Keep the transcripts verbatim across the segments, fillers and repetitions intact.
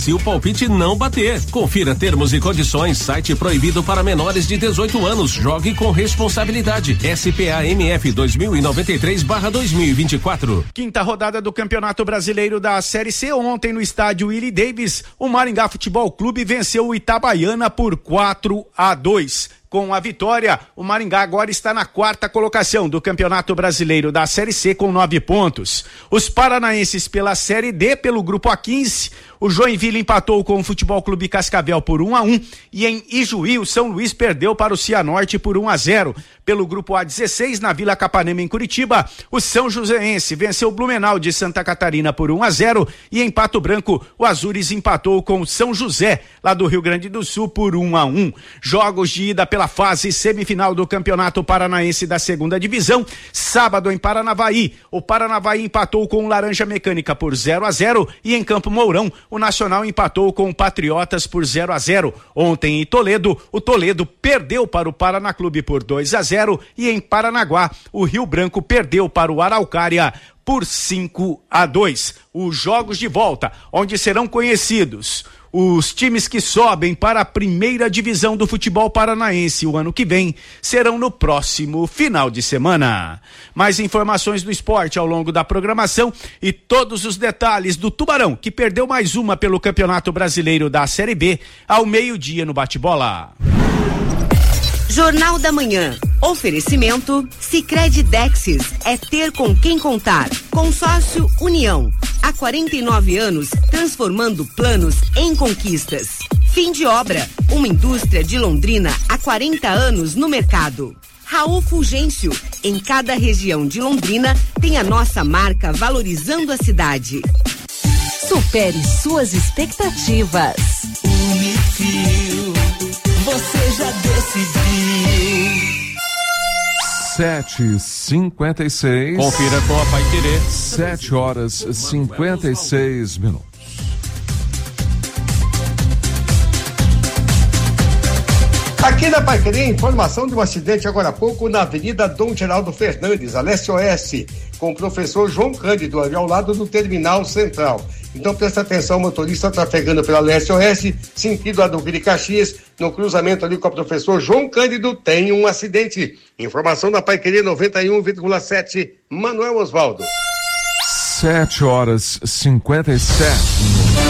Se o palpite não bater, confira termos e condições. Site proibido para menores de dezoito anos. Jogue com responsabilidade. S P A M F dois mil e noventa e três barra dois mil e vinte e quatro. Quinta rodada do Campeonato Brasileiro da Série C. Ontem no estádio Willie Davis, o Maringá Futebol Clube venceu o Itabaiana por quatro a dois. Com a vitória, o Maringá agora está na quarta colocação do Campeonato Brasileiro da Série C com nove pontos. Os paranaenses pela Série D, pelo grupo A quinze, o Joinville empatou com o Futebol Clube Cascavel por um a um e em Ijuí o São Luís perdeu para o Cianorte por um a zero. Pelo grupo A dezesseis, na Vila Capanema em Curitiba, o São Joséense venceu o Blumenau de Santa Catarina por um a zero e em Pato Branco o Azures empatou com o São José, lá do Rio Grande do Sul, por um a um. Jogos de ida pela fase semifinal do Campeonato Paranaense da segunda divisão. Sábado em Paranavaí, o Paranavaí empatou com o Laranja Mecânica por zero a zero e em Campo Mourão o Nacional empatou com o Patriotas por zero a zero. Ontem em Toledo, o Toledo perdeu para o Paraná Clube por dois a zero e em Paranaguá o Rio Branco perdeu para o Araucária por cinco a dois. Os jogos de volta, onde serão conhecidos os times que sobem para a primeira divisão do futebol paranaense o ano que vem, serão no próximo final de semana. Mais informações do esporte ao longo da programação e todos os detalhes do Tubarão, que perdeu mais uma pelo Campeonato Brasileiro da Série B, ao meio-dia no Bate-Bola. Jornal da Manhã. Oferecimento Sicredi Dexis. É ter com quem contar. Consórcio União. Há quarenta e nove anos, transformando planos em conquistas. Fim de obra. Uma indústria de Londrina há quarenta anos no mercado. Raul Fulgêncio. Em cada região de Londrina tem a nossa marca valorizando a cidade. Supere suas expectativas. Unifil. Você já decidiu. Sete e cinquenta e seis. Confira com a Paiquerê. Sete horas e cinquenta e seis minutos. Aqui na Paiquerê, informação de um acidente agora há pouco na Avenida Dom Geraldo Fernandes, a leste-oeste, com o professor João Cândido, ali ao lado do Terminal Central. Então presta atenção, motorista trafegando pela leste-oeste, sentido Adoquim de Caxias, no cruzamento ali com o professor João Cândido, tem um acidente. Informação da Paiquerê noventa e um vírgula sete, Manuel Osvaldo. Sete horas e cinquenta e sete.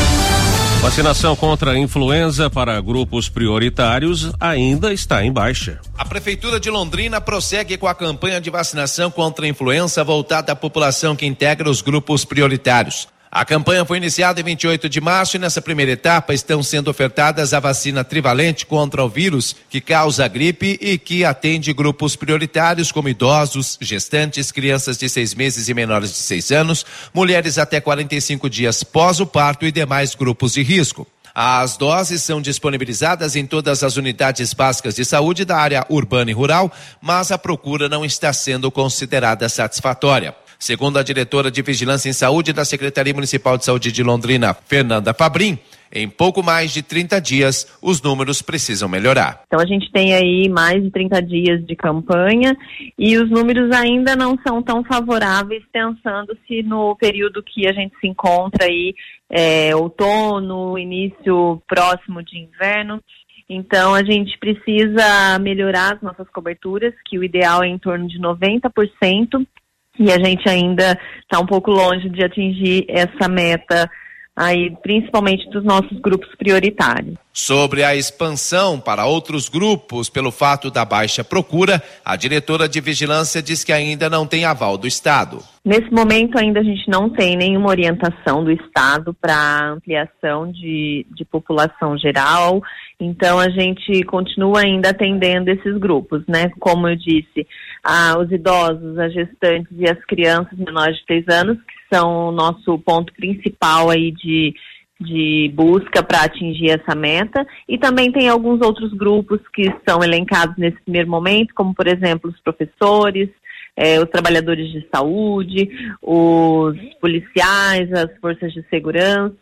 Vacinação contra a influenza para grupos prioritários ainda está em baixa. A Prefeitura de Londrina prossegue com a campanha de vacinação contra a influenza voltada à população que integra os grupos prioritários. A campanha foi iniciada em vinte e oito de março e nessa primeira etapa estão sendo ofertadas a vacina trivalente contra o vírus que causa a gripe e que atende grupos prioritários como idosos, gestantes, crianças de seis meses e menores de seis anos, mulheres até quarenta e cinco dias pós o parto e demais grupos de risco. As doses são disponibilizadas em todas as unidades básicas de saúde da área urbana e rural, mas a procura não está sendo considerada satisfatória. Segundo a diretora de Vigilância em Saúde da Secretaria Municipal de Saúde de Londrina, Fernanda Fabrim, em pouco mais de trinta dias, os números precisam melhorar. Então a gente tem aí mais de trinta dias de campanha e os números ainda não são tão favoráveis, pensando-se no período que a gente se encontra aí, é, outono, início próximo de inverno. Então a gente precisa melhorar as nossas coberturas, que o ideal é em torno de noventa por cento. E a gente ainda está um pouco longe de atingir essa meta aí, principalmente dos nossos grupos prioritários. Sobre a expansão para outros grupos pelo fato da baixa procura, a diretora de Vigilância diz que ainda não tem aval do Estado. Nesse momento ainda a gente não tem nenhuma orientação do Estado para ampliação de, de população geral, então a gente continua ainda atendendo esses grupos, né? Como eu disse, ah, os idosos, as gestantes e as crianças menores de três anos, que são o nosso ponto principal aí de, de busca para atingir essa meta, e também tem alguns outros grupos que são elencados nesse primeiro momento, como por exemplo os professores, eh, os trabalhadores de saúde, os policiais, as forças de segurança,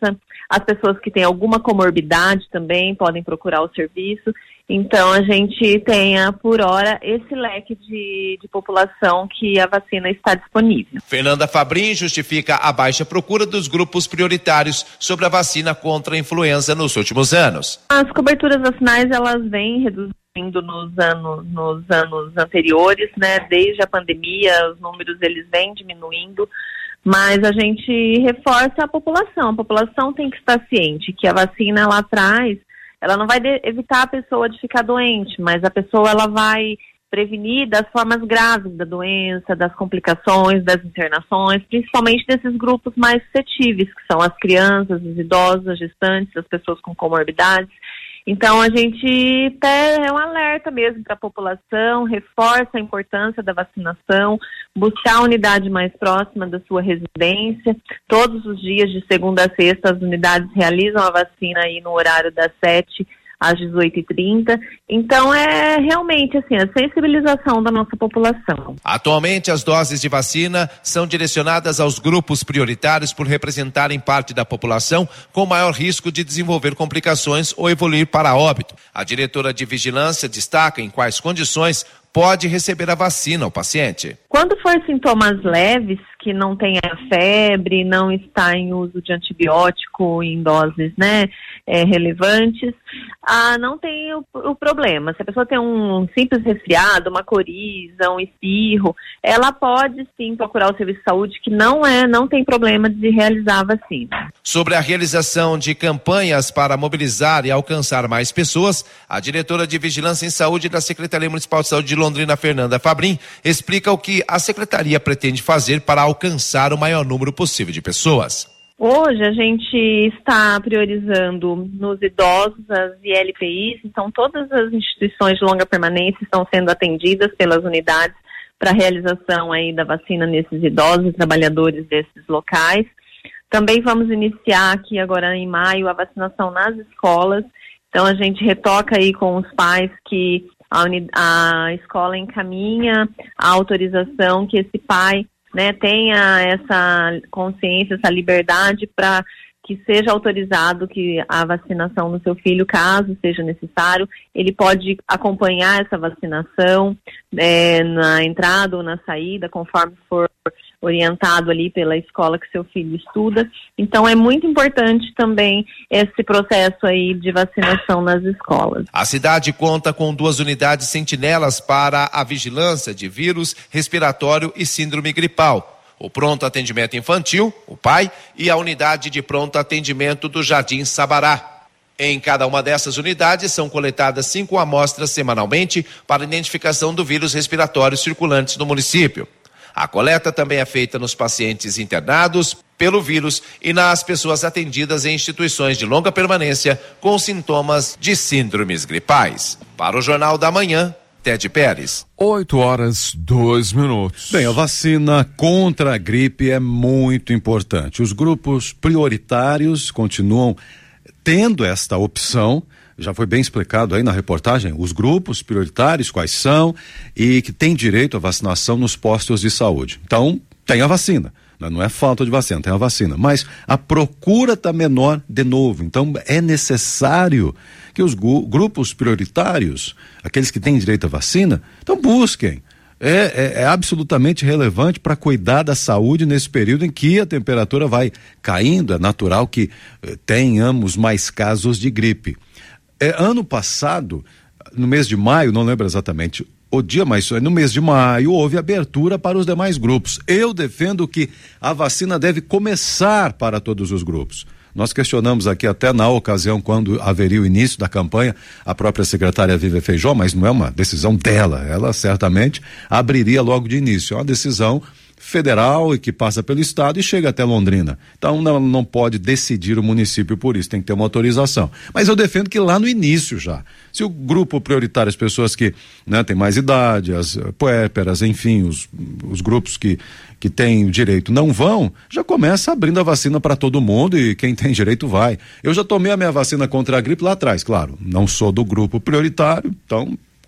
As pessoas que têm alguma comorbidade também podem procurar o serviço. Então, a gente tenha, por hora, esse leque de, de população que a vacina está disponível. Fernanda Fabrin justifica a baixa procura dos grupos prioritários sobre a vacina contra a influenza nos últimos anos. As coberturas vacinais, elas vêm reduzindo nos anos, nos anos anteriores, né? Desde a pandemia, os números eles vêm diminuindo, mas a gente reforça a população. A população tem que estar ciente que a vacina, ela traz, ela não vai de, evitar a pessoa de ficar doente, mas a pessoa ela vai prevenir das formas graves da doença, das complicações, das internações, principalmente desses grupos mais suscetíveis, que são as crianças, os idosos, as gestantes, as pessoas com comorbidades. Então, a gente é um alerta mesmo para a população, reforça a importância da vacinação, buscar a unidade mais próxima da sua residência. Todos os dias, de segunda a sexta, as unidades realizam a vacina aí no horário das sete às dezoito e trinta. Então, é realmente assim, a sensibilização da nossa população. Atualmente, as doses de vacina são direcionadas aos grupos prioritários por representarem parte da população com maior risco de desenvolver complicações ou evoluir para óbito. A diretora de vigilância destaca em quais condições pode receber a vacina o paciente. Quando for sintomas leves, que não tenha febre, não está em uso de antibiótico em doses, né, é, relevantes, ah, não tem o, o problema. Se a pessoa tem um simples resfriado, uma coriza, um espirro, ela pode sim procurar o serviço de saúde, que não é, não tem problema de realizar a vacina. Sobre a realização de campanhas para mobilizar e alcançar mais pessoas, a diretora de Vigilância em Saúde da Secretaria Municipal de Saúde de Londrina, Fernanda Fabrin, explica o que a Secretaria pretende fazer para alcançar o maior número possível de pessoas. Hoje a gente está priorizando nos idosos as I L P Is, então todas as instituições de longa permanência estão sendo atendidas pelas unidades para a realização aí da vacina nesses idosos e trabalhadores desses locais. Também vamos iniciar aqui agora em maio a vacinação nas escolas, então a gente retoca aí com os pais que a, uni- a escola encaminha a autorização que esse pai, né, tenha essa consciência, essa liberdade para que seja autorizado que a vacinação no seu filho, caso seja necessário, ele pode acompanhar essa vacinação é, na entrada ou na saída, conforme for orientado ali pela escola que seu filho estuda. Então é muito importante também esse processo aí de vacinação nas escolas. A cidade conta com duas unidades sentinelas para a vigilância de vírus respiratório e síndrome gripal. O pronto atendimento infantil, o P A I, e a unidade de pronto atendimento do Jardim Sabará. Em cada uma dessas unidades são coletadas cinco amostras semanalmente para identificação do vírus respiratório circulantes no município. A coleta também é feita nos pacientes internados pelo vírus e nas pessoas atendidas em instituições de longa permanência com sintomas de síndromes gripais. Para o Jornal da Manhã, Ted Pérez. oito horas, dois minutos. Bem, a vacina contra a gripe é muito importante. Os grupos prioritários continuam tendo esta opção. Já foi bem explicado aí na reportagem, os grupos prioritários, quais são, e que têm direito à vacinação nos postos de saúde. Então, tem a vacina, não é falta de vacina, tem a vacina, mas a procura está menor de novo, então é necessário que os gu- grupos prioritários, aqueles que têm direito à vacina, então busquem. É, é, é absolutamente relevante para cuidar da saúde nesse período em que a temperatura vai caindo, é natural que eh, tenhamos mais casos de gripe. É, ano passado, no mês de maio, não lembro exatamente o dia, mas no mês de maio houve abertura para os demais grupos. Eu defendo que a vacina deve começar para todos os grupos. Nós questionamos aqui até na ocasião quando haveria o início da campanha, a própria secretária Viviane Feijó, mas não é uma decisão dela, ela certamente abriria logo de início. É uma decisão federal e que passa pelo estado e chega até Londrina. Então não, não pode decidir o município por isso, tem que ter uma autorização. Mas eu defendo que lá no início já, se o grupo prioritário, as pessoas que, né, têm mais idade, as puérperas, enfim, os, os grupos que, que têm o direito não vão, já começa abrindo a vacina para todo mundo e quem tem direito vai. Eu já tomei a minha vacina contra a gripe lá atrás, claro, não sou do grupo prioritário, então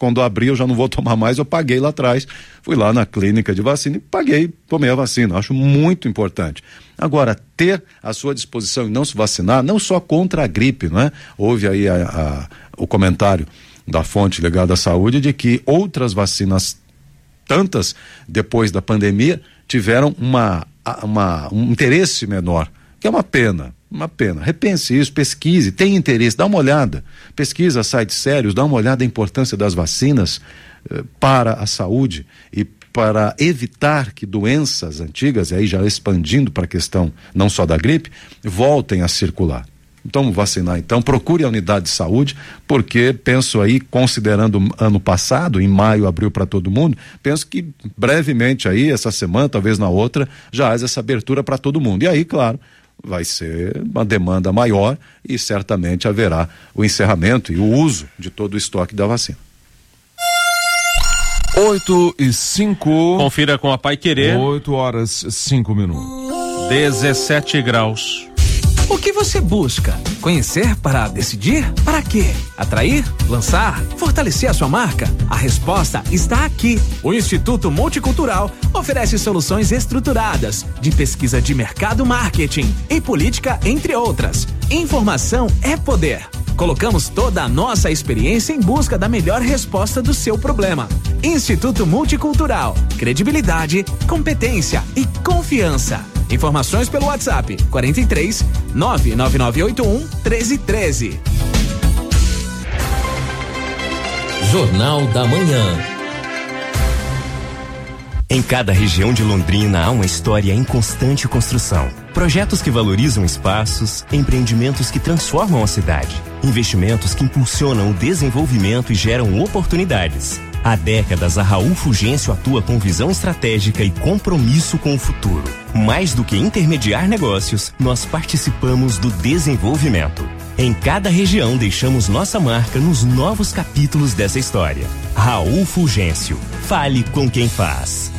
quando abrir eu já não vou tomar mais, eu paguei lá atrás, fui lá na clínica de vacina e paguei, tomei a vacina, acho muito importante. Agora, ter à sua disposição e não se vacinar, não só contra a gripe, não é? Houve aí a, a, o comentário da fonte ligada à saúde de que outras vacinas, tantas depois da pandemia, tiveram uma, uma, um interesse menor, que é uma pena. Uma pena. Repense isso, pesquise, tem interesse, dá uma olhada. Pesquisa sites sérios, dá uma olhada na importância das vacinas eh, para a saúde e para evitar que doenças antigas, e aí já expandindo para a questão não só da gripe, voltem a circular. Então, vacinar, então, procure a unidade de saúde, porque penso aí, considerando ano passado, em maio abriu para todo mundo, penso que brevemente aí, essa semana, talvez na outra, já haja essa abertura para todo mundo. E aí, claro, vai ser uma demanda maior e certamente haverá o encerramento e o uso de todo o estoque da vacina. oito e cinco. Confira com a Paiquerê. oito horas, cinco minutos. dezessete graus. O que você busca? Conhecer para decidir? Para quê? Atrair? Lançar? Fortalecer a sua marca? A resposta está aqui. O Instituto Multicultural oferece soluções estruturadas de pesquisa de mercado, marketing e política, entre outras. Informação é poder. Colocamos toda a nossa experiência em busca da melhor resposta do seu problema. Instituto Multicultural. Credibilidade, competência e confiança. Informações pelo WhatsApp quarenta e três, nove nove nove oito um, treze treze. Jornal da Manhã. Em cada região de Londrina há uma história em constante construção. Projetos que valorizam espaços, empreendimentos que transformam a cidade, investimentos que impulsionam o desenvolvimento e geram oportunidades. Há décadas, a Raul Fulgêncio atua com visão estratégica e compromisso com o futuro. Mais do que intermediar negócios, nós participamos do desenvolvimento. Em cada região, deixamos nossa marca nos novos capítulos dessa história. Raul Fulgêncio. Fale com quem faz.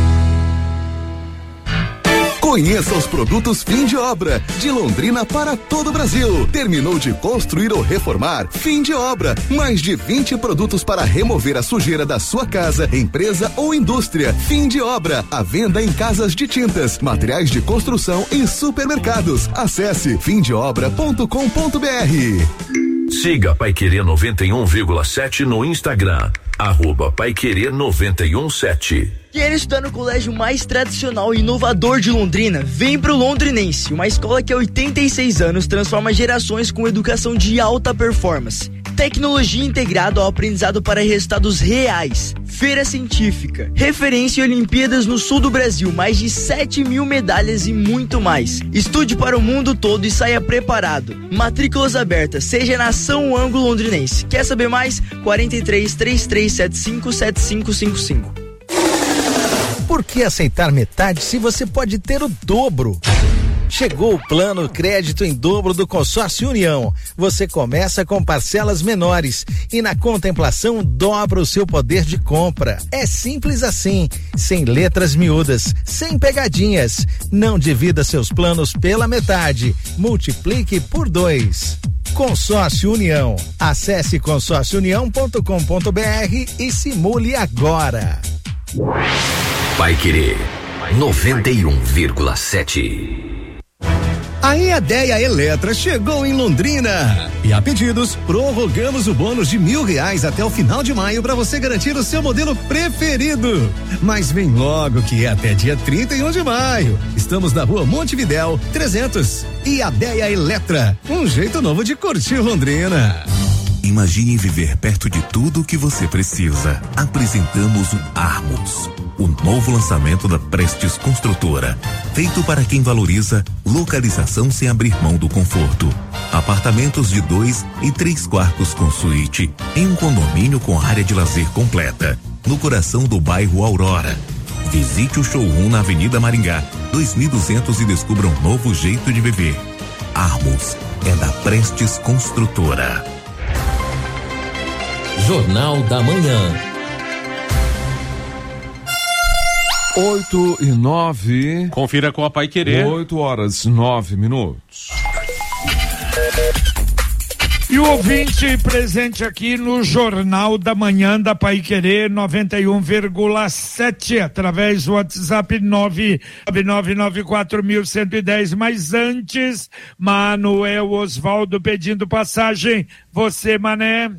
Conheça os produtos fim de obra, de Londrina para todo o Brasil. Terminou de construir ou reformar? Fim de obra. Mais de vinte produtos para remover a sujeira da sua casa, empresa ou indústria. Fim de obra. A venda em casas de tintas, materiais de construção e supermercados. Acesse fim de obra ponto com ponto br. Siga Paiquerê noventa e um vírgula sete no Instagram. Arroba Paiquerê noventa e um sete. Quer estudar no colégio mais tradicional e inovador de Londrina? Vem pro Londrinense, uma escola que há oitenta e seis anos transforma gerações com educação de alta performance. Tecnologia integrada ao aprendizado para resultados reais. Feira científica, referência em Olimpíadas no sul do Brasil, mais de sete mil medalhas e muito mais. Estude para o mundo todo e saia preparado. Matrículas abertas, seja na São Ângulo Londrinense. Quer saber mais? quarenta e três, trinta e três setenta e cinco, setenta e cinco cinquenta e cinco. Por que aceitar metade se você pode ter o dobro? Chegou o plano crédito em dobro do Consórcio União. Você começa com parcelas menores e na contemplação dobra o seu poder de compra. É simples assim, sem letras miúdas, sem pegadinhas. Não divida seus planos pela metade, multiplique por dois. Consórcio União. Acesse consórcio união ponto com ponto br e simule agora. Paiquerê noventa e um vírgula sete. A EADEA Eletra chegou em Londrina e a pedidos prorrogamos o bônus de mil reais até o final de maio para você garantir o seu modelo preferido. Mas vem logo que é até dia trinta e um de maio. Estamos na rua Montevidéu trezentos. EADEA Eletra, um jeito novo de curtir Londrina. Imagine viver perto de tudo o que você precisa. Apresentamos o Armos, o novo lançamento da Prestes Construtora, feito para quem valoriza localização sem abrir mão do conforto. Apartamentos de dois e três quartos com suíte, em um condomínio com área de lazer completa, no coração do bairro Aurora. Visite o showroom na Avenida Maringá, dois mil e duzentos e descubra um novo jeito de viver. Armos é da Prestes Construtora. Jornal da Manhã. Oito e nove. Confira com a Paiquerê. Oito horas, nove minutos. E o ouvinte presente aqui no Jornal da Manhã da Paiquerê noventa e um vírgula sete, através do WhatsApp nove nove nove quatro um um zero. Mas antes, Manuel Osvaldo pedindo passagem. Você, Mané.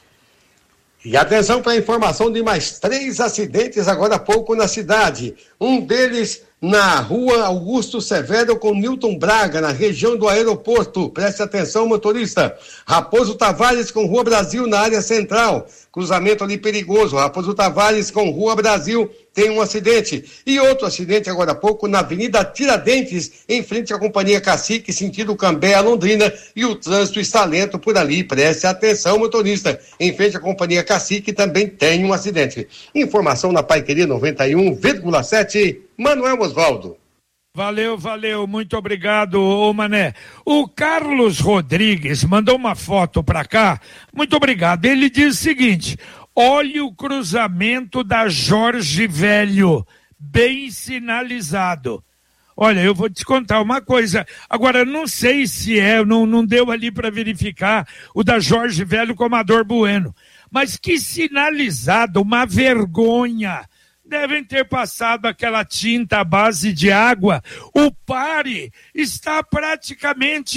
E atenção para a informação de mais três acidentes agora há pouco na cidade. Um deles na rua Augusto Severo com Newton Braga, na região do aeroporto. Preste atenção, motorista. Raposo Tavares com Rua Brasil na área central. Cruzamento ali perigoso. Raposo Tavares com Rua Brasil tem um acidente. E outro acidente agora há pouco na Avenida Tiradentes, em frente à Companhia Cacique, sentido Cambé a Londrina. E o trânsito está lento por ali. Preste atenção, motorista. Em frente à Companhia Cacique também tem um acidente. Informação na Paiquerê noventa e um vírgula sete. Manuel Osvaldo. Valeu, valeu, muito obrigado, ô Mané. O Carlos Rodrigues mandou uma foto pra cá, muito obrigado. Ele diz o seguinte: olha o cruzamento da Jorge Velho, bem sinalizado. Olha, eu vou te contar uma coisa, agora não sei se é, não, não deu ali para verificar o da Jorge Velho com Amador Bueno, mas que sinalizado, uma vergonha. Devem ter passado aquela tinta à base de água. O pare está praticamente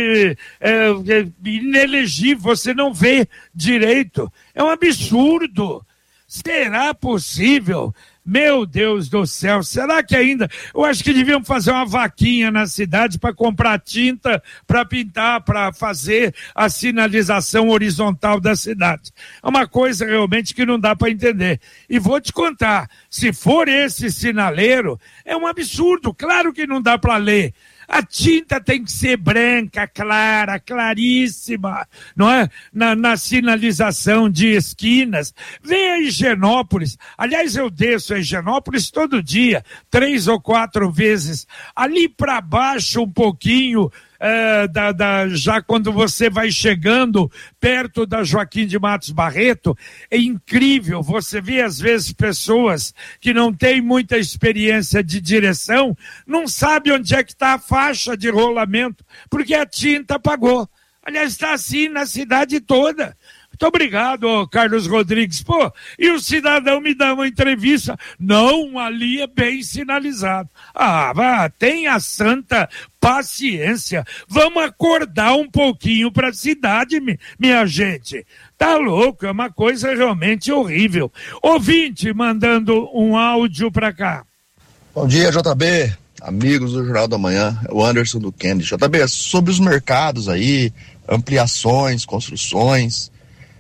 é, é, inelegível, você não vê direito. É um absurdo. Será possível? Meu Deus do céu, será que ainda... Eu acho que deviam fazer uma vaquinha na cidade para comprar tinta, para pintar, para fazer a sinalização horizontal da cidade. É uma coisa realmente que não dá para entender. E vou te contar, se for esse sinaleiro, é um absurdo, claro que não dá para ler. A tinta tem que ser branca, clara, claríssima, não é? Na, na sinalização de esquinas. Vem a Higienópolis. Aliás, eu desço a Higienópolis todo dia, três ou quatro vezes. Ali para baixo um pouquinho, é, da, da, já quando você vai chegando perto da Joaquim de Matos Barreto, é incrível. Você vê às vezes pessoas que não têm muita experiência de direção, não sabe onde é que está a faixa de rolamento, porque a tinta apagou. Aliás, está assim na cidade toda. Muito obrigado, Carlos Rodrigues. Pô, e o cidadão me dá uma entrevista. Não, ali é bem sinalizado. Ah, vá, tenha santa paciência. Vamos acordar um pouquinho para a cidade, minha gente. Tá louco, é uma coisa realmente horrível. Ouvinte mandando um áudio para cá. Bom dia, J B, amigos do Jornal da Manhã, é o Anderson do Kennedy. J B, sobre os mercados aí, ampliações, construções...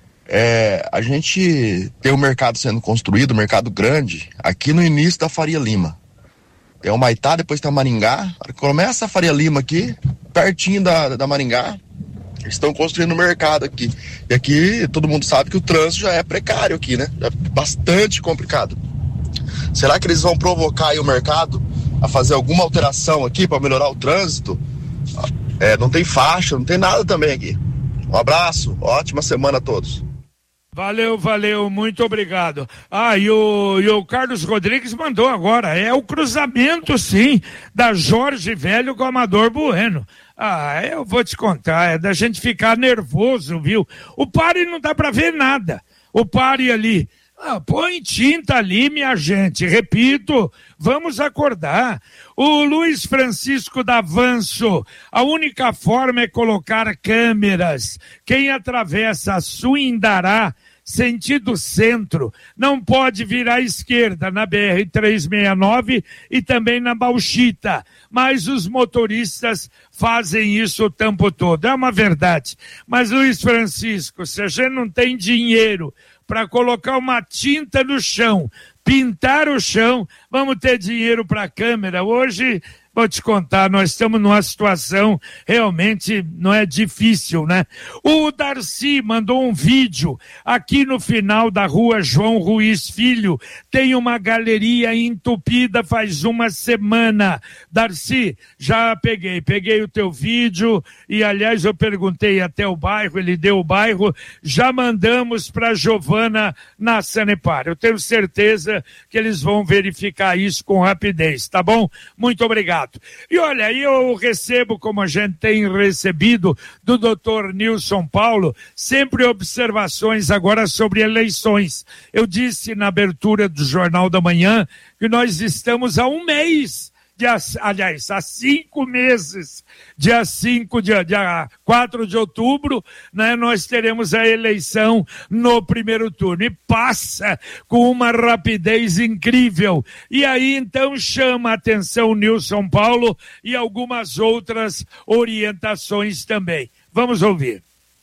É, a gente tem um mercado sendo construído, um mercado grande, aqui no início da Faria Lima. Tem o Maitá, depois tem o Maringá. Começa a Faria Lima aqui, pertinho da, da Maringá. Eles estão construindo o mercado aqui. E aqui todo mundo sabe que o trânsito já é precário aqui, né? É bastante complicado. Será que eles vão provocar aí o mercado a fazer alguma alteração aqui para melhorar o trânsito? É, não tem faixa, não tem nada também aqui. Um abraço, ótima semana a todos. Valeu, valeu, muito obrigado. Ah, e o, e o Carlos Rodrigues mandou agora, é o cruzamento, sim, da Jorge Velho com Amador Bueno. Ah, eu vou te contar, é da gente ficar nervoso, viu? O pare não dá pra ver nada, o pare ali. Ah, põe tinta ali, minha gente, repito, vamos acordar. O Luiz Francisco Davanço, a única forma é colocar câmeras. Quem atravessa a Suindará, sentido centro, não pode virar à esquerda na B R trezentos e sessenta e nove e também na Bauxita, mas os motoristas fazem isso o tempo todo, é uma verdade. Mas, Luiz Francisco, se a gente não tem dinheiro para colocar uma tinta no chão, pintar o chão, vamos ter dinheiro para a câmera. Hoje, vou te contar, nós estamos numa situação realmente, não é difícil, né? O Darcy mandou um vídeo aqui no final da rua João Ruiz Filho, tem uma galeria entupida faz uma semana. Darcy, já peguei, peguei o teu vídeo e, aliás, eu perguntei até o bairro, ele deu o bairro, já mandamos para Giovana na Sanepar. Eu tenho certeza que eles vão verificar isso com rapidez, tá bom? Muito obrigado. fato. E olha, aí eu recebo, como a gente tem recebido do doutor Nilson Paulo, sempre observações agora sobre eleições. Eu disse na abertura do Jornal da Manhã que nós estamos há um mês, de, aliás, há cinco meses, dia cinco, dia, dia quatro de outubro, né, nós teremos a eleição no primeiro turno. E passa com uma rapidez incrível. E aí, então, chama a atenção o Nilson Paulo e algumas outras orientações também. Vamos ouvir.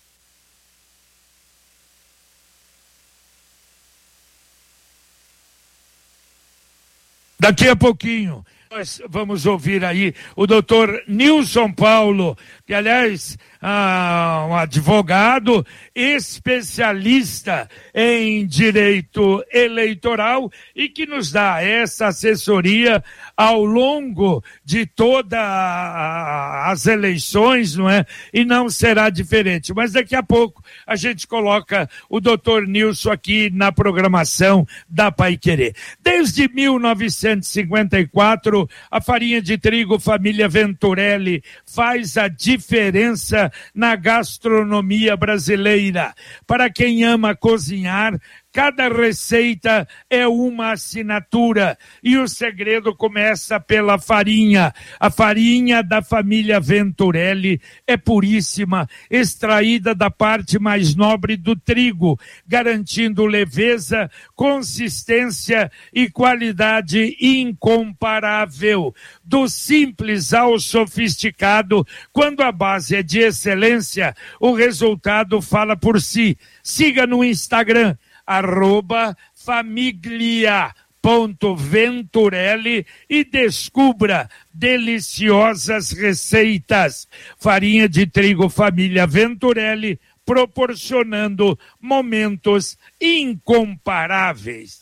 Daqui a pouquinho nós vamos ouvir aí o doutor Nilson Paulo, que aliás ah, um advogado especialista em direito eleitoral e que nos dá essa assessoria ao longo de todas as eleições, não é? E não será diferente. Mas daqui a pouco a gente coloca o doutor Nilson aqui na programação da Paiquerê. Desde mil novecentos e cinquenta e quatro, a farinha de trigo família Venturelli faz a diferença na gastronomia brasileira. Para quem ama cozinhar, cada receita é uma assinatura e o segredo começa pela farinha. A farinha da família Venturelli é puríssima, extraída da parte mais nobre do trigo, garantindo leveza, consistência e qualidade incomparável. Do simples ao sofisticado, quando a base é de excelência, o resultado fala por si. Siga no Instagram, arroba famiglia ponto venturelli e descubra deliciosas receitas. Farinha de trigo família Venturelli, proporcionando momentos incomparáveis.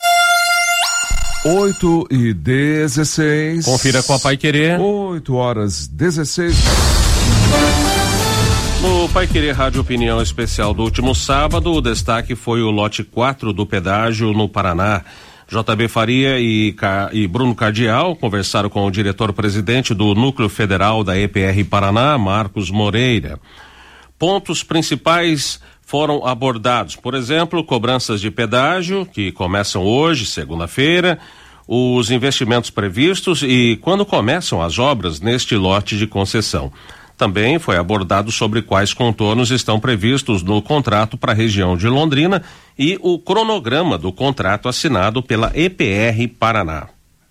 oito e dezesseis. Confira com a Paiquerê. oito horas dezesseis. No Paiquerê Rádio Opinião Especial do último sábado, o destaque foi o lote quatro do pedágio no Paraná. J B Faria e, e Bruno Cardial conversaram com o diretor-presidente do Núcleo Federal da E P R Paraná, Marcos Moreira. Pontos principais foram abordados, por exemplo, cobranças de pedágio, que começam hoje, segunda-feira, os investimentos previstos e quando começam as obras neste lote de concessão. Também foi abordado sobre quais contornos estão previstos no contrato para a região de Londrina e o cronograma do contrato assinado pela E P R Paraná.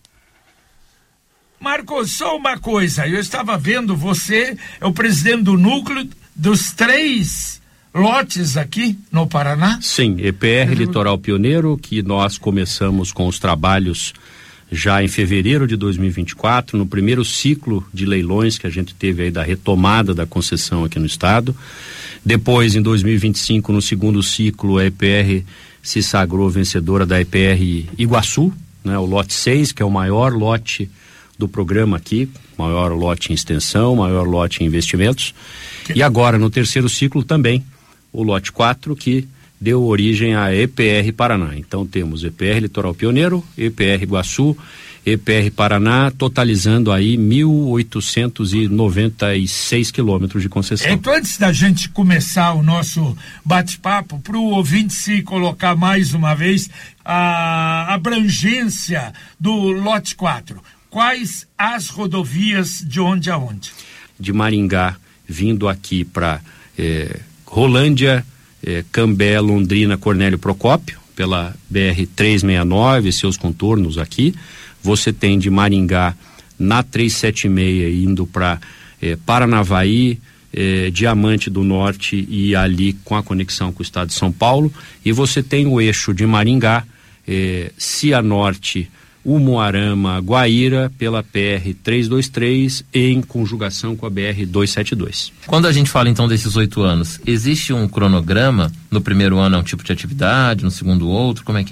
Marcos, só uma coisa, eu estava vendo, você é o presidente do núcleo dos três lotes aqui no Paraná? Sim, E P R Litoral Pioneiro, que nós começamos com os trabalhos já em fevereiro de dois mil e vinte e quatro, no primeiro ciclo de leilões que a gente teve aí da retomada da concessão aqui no estado. Depois, em dois mil e vinte e cinco, no segundo ciclo, a E P R se sagrou vencedora da E P R Iguaçu, né, o lote seis, que é o maior lote do programa aqui, maior lote em extensão, maior lote em investimentos. E agora, no terceiro ciclo também, o lote quatro, que deu origem à E P R Paraná. Então temos E P R Litoral Pioneiro, E P R Iguaçu, E P R Paraná, totalizando aí mil oitocentos e noventa e seis quilômetros de concessão. Então, antes da gente começar o nosso bate-papo, para o ouvinte se colocar mais uma vez a abrangência do lote quatro. Quais as rodovias de onde a onde? De Maringá, vindo aqui para eh, Rolândia, Eh, Cambé, Londrina, Cornélio Procópio, pela B R trezentos e sessenta e nove, seus contornos aqui. Você tem de Maringá na trezentos e setenta e seis indo para eh, Paranavaí, eh, Diamante do Norte e ali com a conexão com o estado de São Paulo. E você tem o eixo de Maringá, eh, Cianorte, Umuarama, Guaíra, pela P R trezentos e vinte e três em conjugação com a B R duzentos e setenta e dois. Quando a gente fala então desses oito anos, existe um cronograma? No primeiro ano é um tipo de atividade, no segundo outro, como é que é?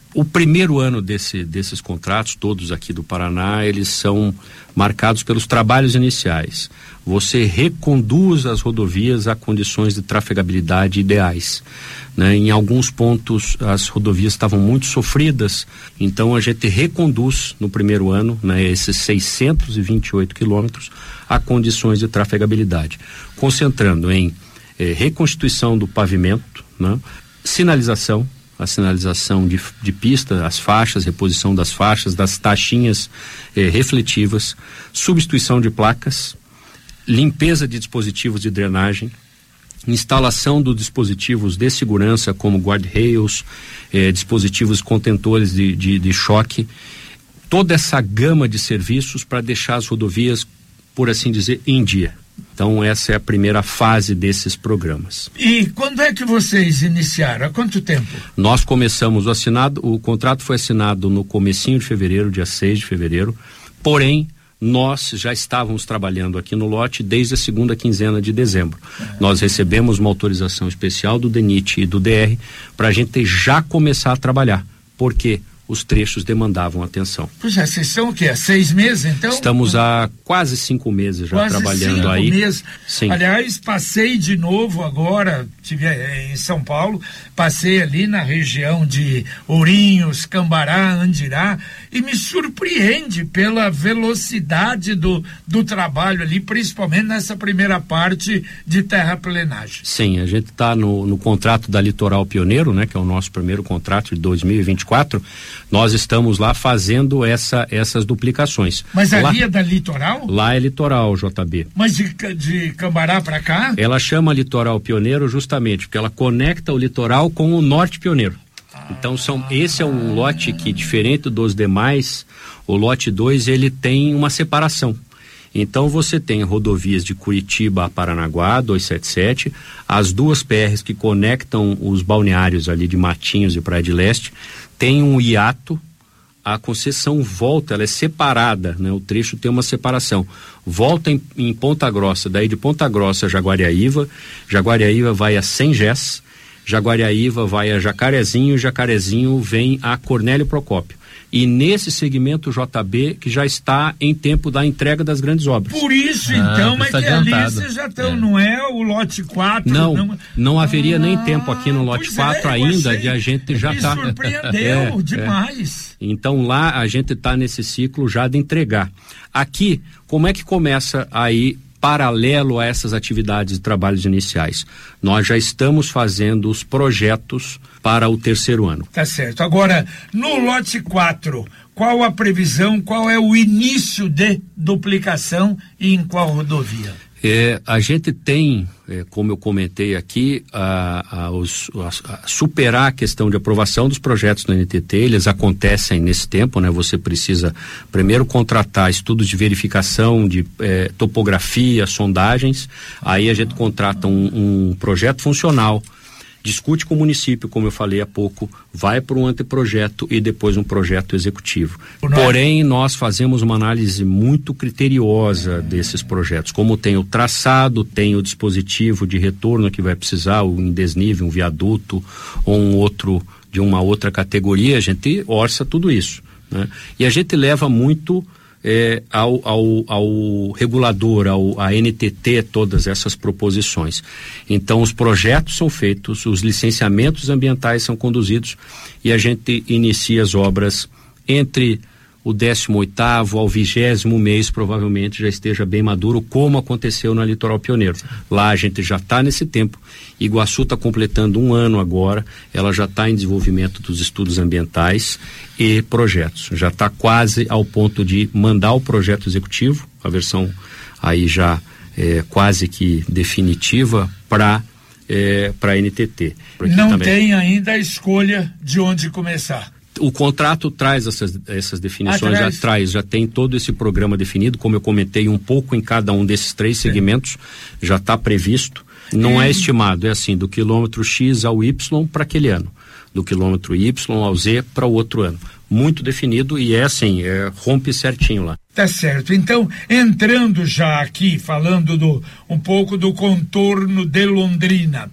O primeiro ano desse, desses contratos, todos aqui do Paraná, eles são marcados pelos trabalhos iniciais. Você reconduz as rodovias a condições de trafegabilidade ideais, né? Em alguns pontos as rodovias estavam muito sofridas, então a gente reconduz no primeiro ano, né, esses seiscentos e vinte e oito quilômetros a condições de trafegabilidade, concentrando em eh, reconstituição do pavimento, né, sinalização, a sinalização de, de pista, as faixas, reposição das faixas, das taxinhas eh, refletivas, substituição de placas, limpeza de dispositivos de drenagem, instalação dos dispositivos de segurança como guardrails, eh, dispositivos contentores de, de, de choque, toda essa gama de serviços para deixar as rodovias, por assim dizer, em dia. Então essa é a primeira fase desses programas. E quando é que vocês iniciaram? Há quanto tempo? Nós começamos o assinado, o contrato foi assinado no comecinho de fevereiro, dia seis de fevereiro, porém nós já estávamos trabalhando aqui no lote desde a segunda quinzena de dezembro. É. Nós recebemos uma autorização especial do DENIT e do D R para a gente já começar a trabalhar. Por quê? Os trechos demandavam atenção. Pois é, vocês são o quê? Há seis meses, então? Estamos há quase cinco meses já quase trabalhando cinco aí. Meses. Sim. Aliás, passei de novo agora, estive em São Paulo, passei ali na região de Ourinhos, Cambará, Andirá, e me surpreende pela velocidade do, do trabalho ali, principalmente nessa primeira parte de terraplenagem. Sim, a gente está no, no contrato da Litoral Pioneiro, né, que é o nosso primeiro contrato de dois mil e vinte e quatro. Nós estamos lá fazendo essa, essas duplicações. Mas lá, ali é da Litoral? Lá é Litoral, J B. Mas de, de Cambará para cá? Ela chama Litoral Pioneiro justamente porque ela conecta o litoral com o Norte Pioneiro. Ah. Então são, esse é um lote que, diferente dos demais, o lote dois ele tem uma separação. Então você tem rodovias de Curitiba a Paranaguá, duzentos e setenta e sete, as duas P Rs que conectam os balneários ali de Matinhos e Praia de Leste, tem um hiato, a concessão volta, ela é separada, né? O trecho tem uma separação, volta em, em Ponta Grossa, daí de Ponta Grossa a Jaguariaíva, Jaguariaíva vai a Sengés, Jaguariaíva vai a Jacarezinho, Jacarezinho vem a Cornélio Procópio. E nesse segmento J B que já está em tempo da entrega das grandes obras. Por isso, então, ah, é que adiantado. Ali vocês já estão, é. Não é o lote quatro? Não, não, não haveria ah, nem tempo aqui no lote quatro é, ainda, de a gente já está... Me surpreendeu é, demais. É. Então lá a gente está nesse ciclo já de entregar. Aqui, como é que começa aí, paralelo a essas atividades de trabalhos iniciais? Nós já estamos fazendo os projetos para o terceiro ano. Tá certo. Agora, no lote quatro, qual a previsão, qual é o início de duplicação e em qual rodovia? É, a gente tem, é, como eu comentei aqui, a, a, os, a, a superar a questão de aprovação dos projetos do N T T. Eles acontecem nesse tempo, né? Você precisa primeiro contratar estudos de verificação de é, topografia, sondagens, aí a gente contrata um, um projeto funcional, discute com o município, como eu falei há pouco, vai para um anteprojeto e depois um projeto executivo. Porém, nós fazemos uma análise muito criteriosa desses projetos, como tem o traçado, tem o dispositivo de retorno que vai precisar, um desnível, um viaduto ou um outro de uma outra categoria, a gente orça tudo isso, né? E a gente leva muito É, ao, ao, ao regulador, ao, à N T T, todas essas proposições. Então os projetos são feitos, os licenciamentos ambientais são conduzidos e a gente inicia as obras entre o décimo oitavo ao vigésimo mês, provavelmente já esteja bem maduro, como aconteceu na Litoral Pioneiro. Lá a gente já está nesse tempo. Iguaçu está completando um ano agora, ela já está em desenvolvimento dos estudos ambientais e projetos. Já está quase ao ponto de mandar o projeto executivo, a versão aí já é, quase que definitiva para é, para a N T T. Não também tem ainda a escolha de onde começar. O contrato traz essas, essas definições, ah, já traz, já tem todo esse programa definido, como eu comentei, um pouco em cada um desses três Sim. segmentos, já está previsto. Não e... é estimado, é assim, do quilômetro X ao Y para aquele ano, do quilômetro Y ao Z para o outro ano. Muito definido e é assim, é, rompe certinho lá. Tá certo. Então, entrando já aqui, falando do, um pouco do contorno de Londrina.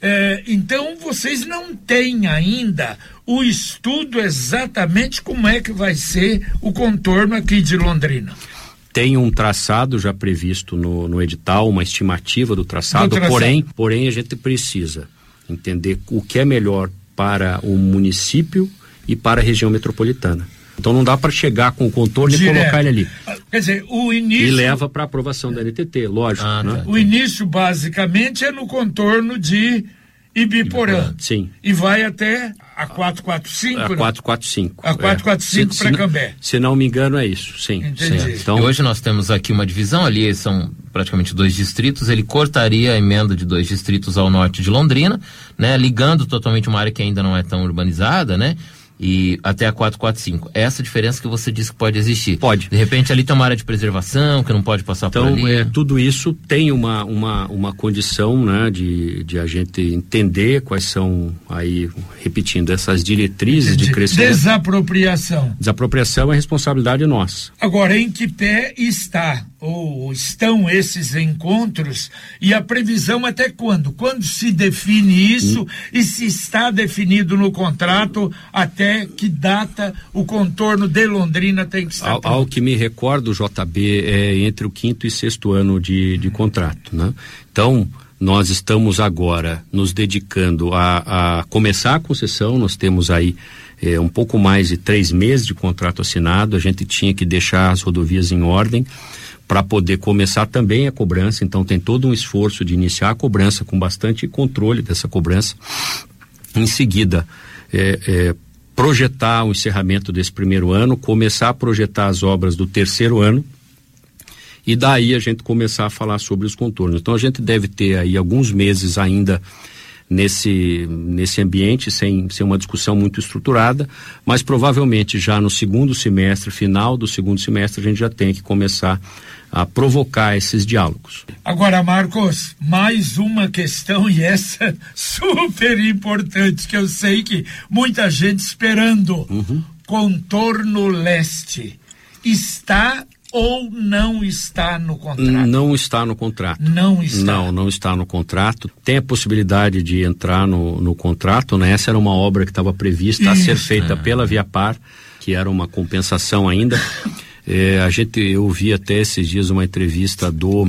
É, então, vocês não têm ainda o estudo exatamente como é que vai ser o contorno aqui de Londrina. Tem um traçado já previsto no, no edital, uma estimativa do traçado, do traçado. porém, porém a gente precisa entender o que é melhor para o município e para a região metropolitana. Então não dá para chegar com o contorno Direto. e colocar ele ali. Quer dizer, o início... E leva para aprovação da N T T, lógico. Ah, né? O início, basicamente, é no contorno de Ibiporã. Sim. E vai até a quatrocentos e quarenta e cinco, A quatrocentos e quarenta e cinco. A quatrocentos e quarenta e cinco é. para Cambé. Se não me engano, é isso, sim. Entendi. Então, e hoje nós temos aqui uma divisão, ali são praticamente dois distritos, ele cortaria a emenda de dois distritos ao norte de Londrina, né? Ligando totalmente uma área que ainda não é tão urbanizada, né? E até a quatrocentos e quarenta e cinco. Essa diferença que você disse que pode existir. Pode. De repente ali tem uma área de preservação que não pode passar então, por ali. Então, é, tudo isso tem uma, uma, uma condição, né, de, de a gente entender quais são, aí, repetindo, essas diretrizes de, de crescimento. Desapropriação. Desapropriação é responsabilidade nossa. Agora, em que pé está, ou estão esses encontros e a previsão até quando? Quando se define isso hum. e se está definido no contrato até que data o contorno de Londrina tem que estar ao, ao que me recordo, J B, é entre o quinto e sexto ano de, de contrato, né? Então, nós estamos agora nos dedicando a, a começar a concessão. Nós temos aí é, um pouco mais de três meses de contrato assinado. A gente tinha que deixar as rodovias em ordem para poder começar também a cobrança. Então, tem todo um esforço de iniciar a cobrança com bastante controle dessa cobrança. Em seguida, é, é, projetar o encerramento desse primeiro ano, começar a projetar as obras do terceiro ano e daí a gente começar a falar sobre os contornos. Então a gente deve ter aí alguns meses ainda nesse, nesse ambiente, sem, sem uma discussão muito estruturada, mas provavelmente já no segundo semestre, final do segundo semestre, a gente já tem que começar a provocar esses diálogos. Agora, Marcos, mais uma questão, e essa super importante, que eu sei que muita gente esperando. Uhum. Contorno leste está ou não está no contrato? Não está no contrato. Não está? Não, não está no contrato. Tem a possibilidade de entrar no, no contrato, né? Essa era uma obra que estava prevista a ser feita é. pela Viapar, que era uma compensação ainda. É, a gente, eu vi até esses dias uma entrevista do,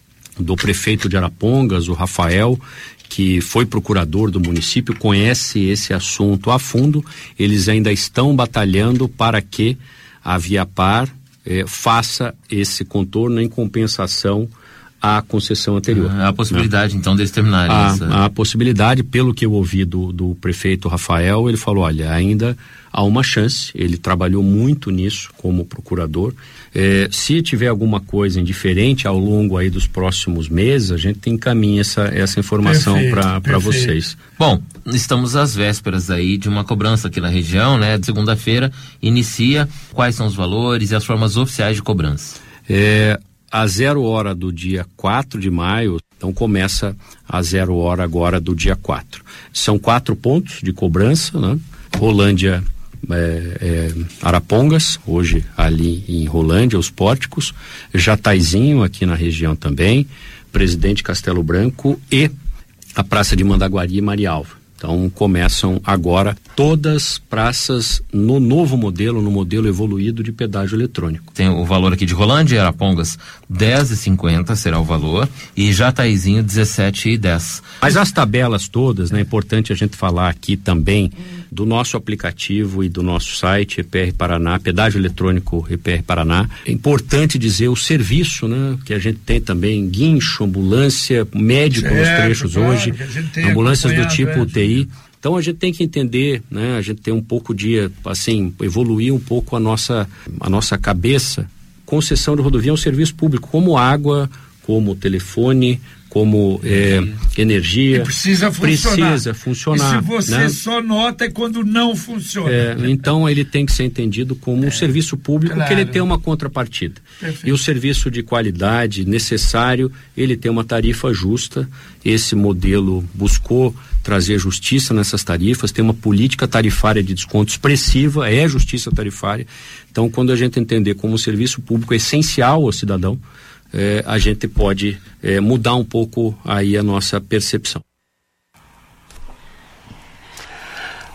do prefeito de Arapongas, o Rafael, que foi procurador do município, conhece esse assunto a fundo. Eles ainda estão batalhando para que a Viapar eh, faça esse contorno em compensação à concessão anterior. Ah, há a possibilidade, né? Então, deles terminarem há, essa... há a possibilidade, pelo que eu ouvi do, do prefeito Rafael, ele falou, olha, ainda há uma chance, ele trabalhou muito nisso como procurador. É, se tiver alguma coisa indiferente ao longo aí dos próximos meses, a gente encaminha essa, essa informação para vocês. Bom, estamos às vésperas aí de uma cobrança aqui na região, né? Segunda-feira inicia. Quais são os valores e as formas oficiais de cobrança? É, a zero hora do dia quatro de maio, então começa a zero hora agora do dia quatro. São quatro pontos de cobrança, né? Rolândia, É, é, Arapongas, hoje ali em Rolândia, os Pórticos, Jataizinho aqui na região também, Presidente Castelo Branco e a Praça de Mandaguari e Marialva. Então começam agora todas praças no novo modelo, no modelo evoluído de pedágio eletrônico. Tem o valor aqui de Rolândia, Arapongas, dez e cinquenta será o valor, e Jataizinho dezessete e dez. Mas as tabelas todas, né? É importante a gente falar aqui também do nosso aplicativo e do nosso site E P R Paraná, pedágio eletrônico E P R Paraná. É importante dizer o serviço, né? Que a gente tem também guincho, ambulância, médico certo, nos trechos claro, hoje, ambulâncias do tipo U T I. Então a gente tem que entender, né? A gente tem um pouco de, assim, evoluir um pouco a nossa, a nossa cabeça. Concessão de rodovia é um serviço público, como água, como telefone, como é, energia. E precisa funcionar. Precisa funcionar. E se você né? só nota é quando não funciona. É, então ele tem que ser entendido como é. um serviço público, claro, que ele tem uma contrapartida. Perfeito. E o serviço de qualidade necessário, ele tem uma tarifa justa. Esse modelo buscou trazer justiça nessas tarifas, tem uma política tarifária de desconto expressiva, é justiça tarifária. Então, quando a gente entender como um serviço público essencial ao cidadão, É, a gente pode é, mudar um pouco aí a nossa percepção.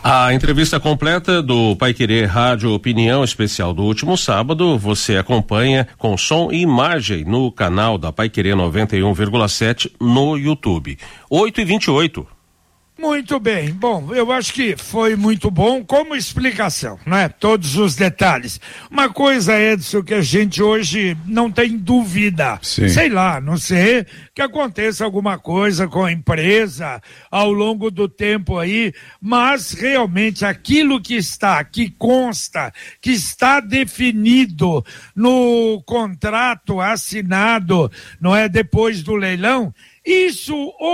A entrevista completa do Paiquerê Rádio Opinião Especial do último sábado, você acompanha com som e imagem no canal da Paiquerê noventa e um vírgula sete no YouTube. oito e vinte e oito. Muito bem, bom, eu acho que foi muito bom como explicação, né? Todos os detalhes. Uma coisa, Edson, que a gente hoje não tem dúvida, Sim. sei lá, não sei, que aconteça alguma coisa com a empresa ao longo do tempo aí, mas realmente aquilo que está, que consta, que está definido no contrato assinado, não é, depois do leilão, isso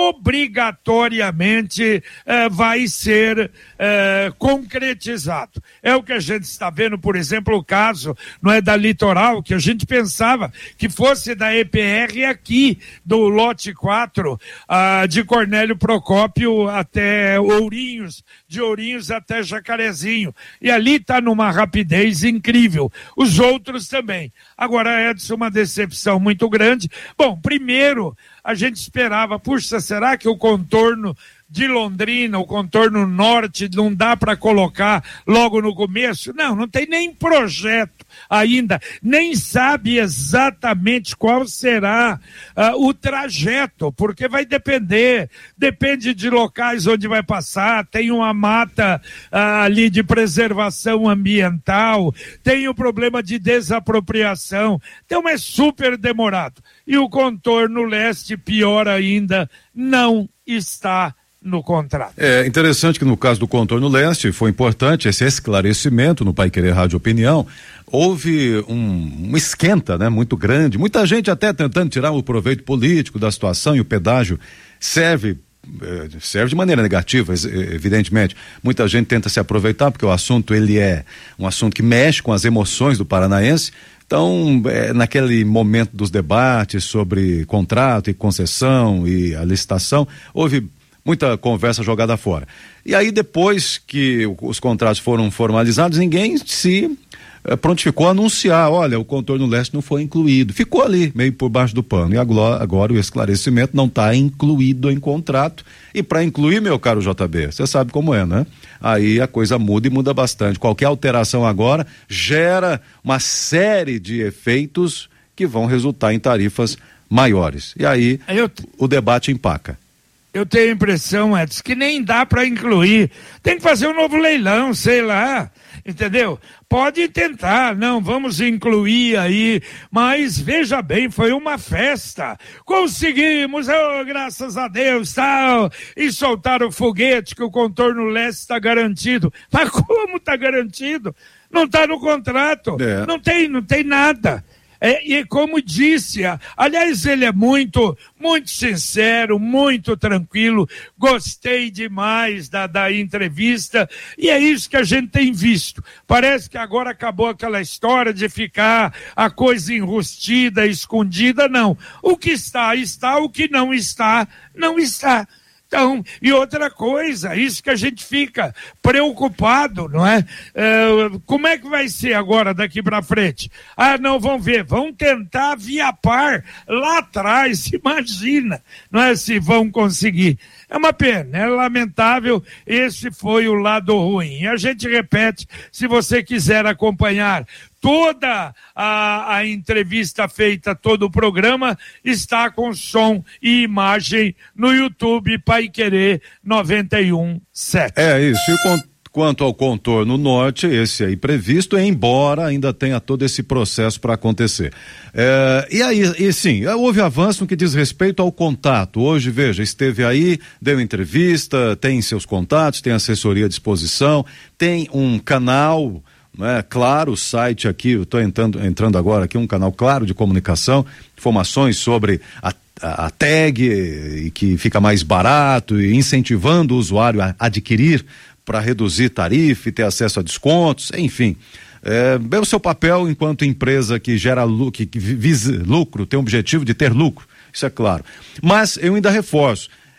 obrigatoriamente eh, vai ser eh, concretizado. É o que a gente está vendo, por exemplo, o caso, não é, da Litoral, que a gente pensava que fosse da E P R aqui, do lote quatro, ah, de Cornélio Procópio até Ourinhos, de Ourinhos até Jacarezinho. E ali está numa rapidez incrível. Os outros também. Agora, Edson, uma decepção muito grande. Bom, primeiro, a gente esperava, puxa, será que o contorno de Londrina, o contorno norte, não dá para colocar logo no começo? Não, não tem nem projeto ainda, nem sabe exatamente qual será uh, o trajeto, porque vai depender, depende de locais onde vai passar, tem uma mata uh, ali de preservação ambiental, tem o problema de desapropriação, então é super demorado. E o contorno leste, pior ainda, não está no contrato. É interessante que no caso do contorno leste foi importante esse esclarecimento no Paiquerê Rádio Opinião. Houve um, um esquenta, né, muito grande, muita gente até tentando tirar o proveito político da situação, e o pedágio serve serve de maneira negativa, evidentemente. Muita gente tenta se aproveitar porque o assunto ele é um assunto que mexe com as emoções do paranaense. Então, é, naquele momento dos debates sobre contrato e concessão e a licitação, houve muita conversa jogada fora. E aí, depois que os contratos foram formalizados, ninguém se eh, prontificou a anunciar, olha, o contorno leste não foi incluído. Ficou ali, meio por baixo do pano. E agora, agora o esclarecimento não está incluído em contrato. E para incluir, meu caro J B, você sabe como é, né? Aí a coisa muda e muda bastante. Qualquer alteração agora gera uma série de efeitos que vão resultar em tarifas maiores. E aí Eu... o debate empaca. Eu tenho a impressão, Edson, que nem dá para incluir. Tem que fazer um novo leilão, sei lá, entendeu? Pode tentar, não, vamos incluir aí, mas veja bem, foi uma festa. Conseguimos, oh, graças a Deus, tal, e soltaram o foguete que o contorno leste está garantido. Mas como está garantido? Não está no contrato, é. não tem, não tem nada. É, e como disse, aliás, ele é muito, muito sincero, muito tranquilo, gostei demais da, da entrevista, e é isso que a gente tem visto. Parece que agora acabou aquela história de ficar a coisa enrustida, escondida, não. O que está, está, o que não está, não está. Então, e outra coisa, isso que a gente fica preocupado, não é? é como é que vai ser agora daqui para frente? Ah, não, vamos ver, vão tentar via par lá atrás, imagina, não é, se vão conseguir. É uma pena, é lamentável, esse foi o lado ruim. E a gente repete, se você quiser acompanhar toda a, a entrevista feita, todo o programa, está com som e imagem no YouTube Paiquerê noventa e um sete. É isso, e com, quanto ao contorno norte, esse aí previsto, embora ainda tenha todo esse processo para acontecer. É, e aí, e sim, houve avanço no que diz respeito ao contato. Hoje, veja, esteve aí, deu entrevista, tem seus contatos, tem assessoria à disposição, tem um canal, não é? Claro, o site aqui, eu estou entrando, entrando agora aqui, um canal claro de comunicação, informações sobre a, a, a tag, e que fica mais barato, e incentivando o usuário a adquirir para reduzir tarifa e ter acesso a descontos, enfim. É, é o seu papel enquanto empresa que gera lucro, que, que visa lucro, tem o objetivo de ter lucro, isso é claro. Mas eu ainda reforço,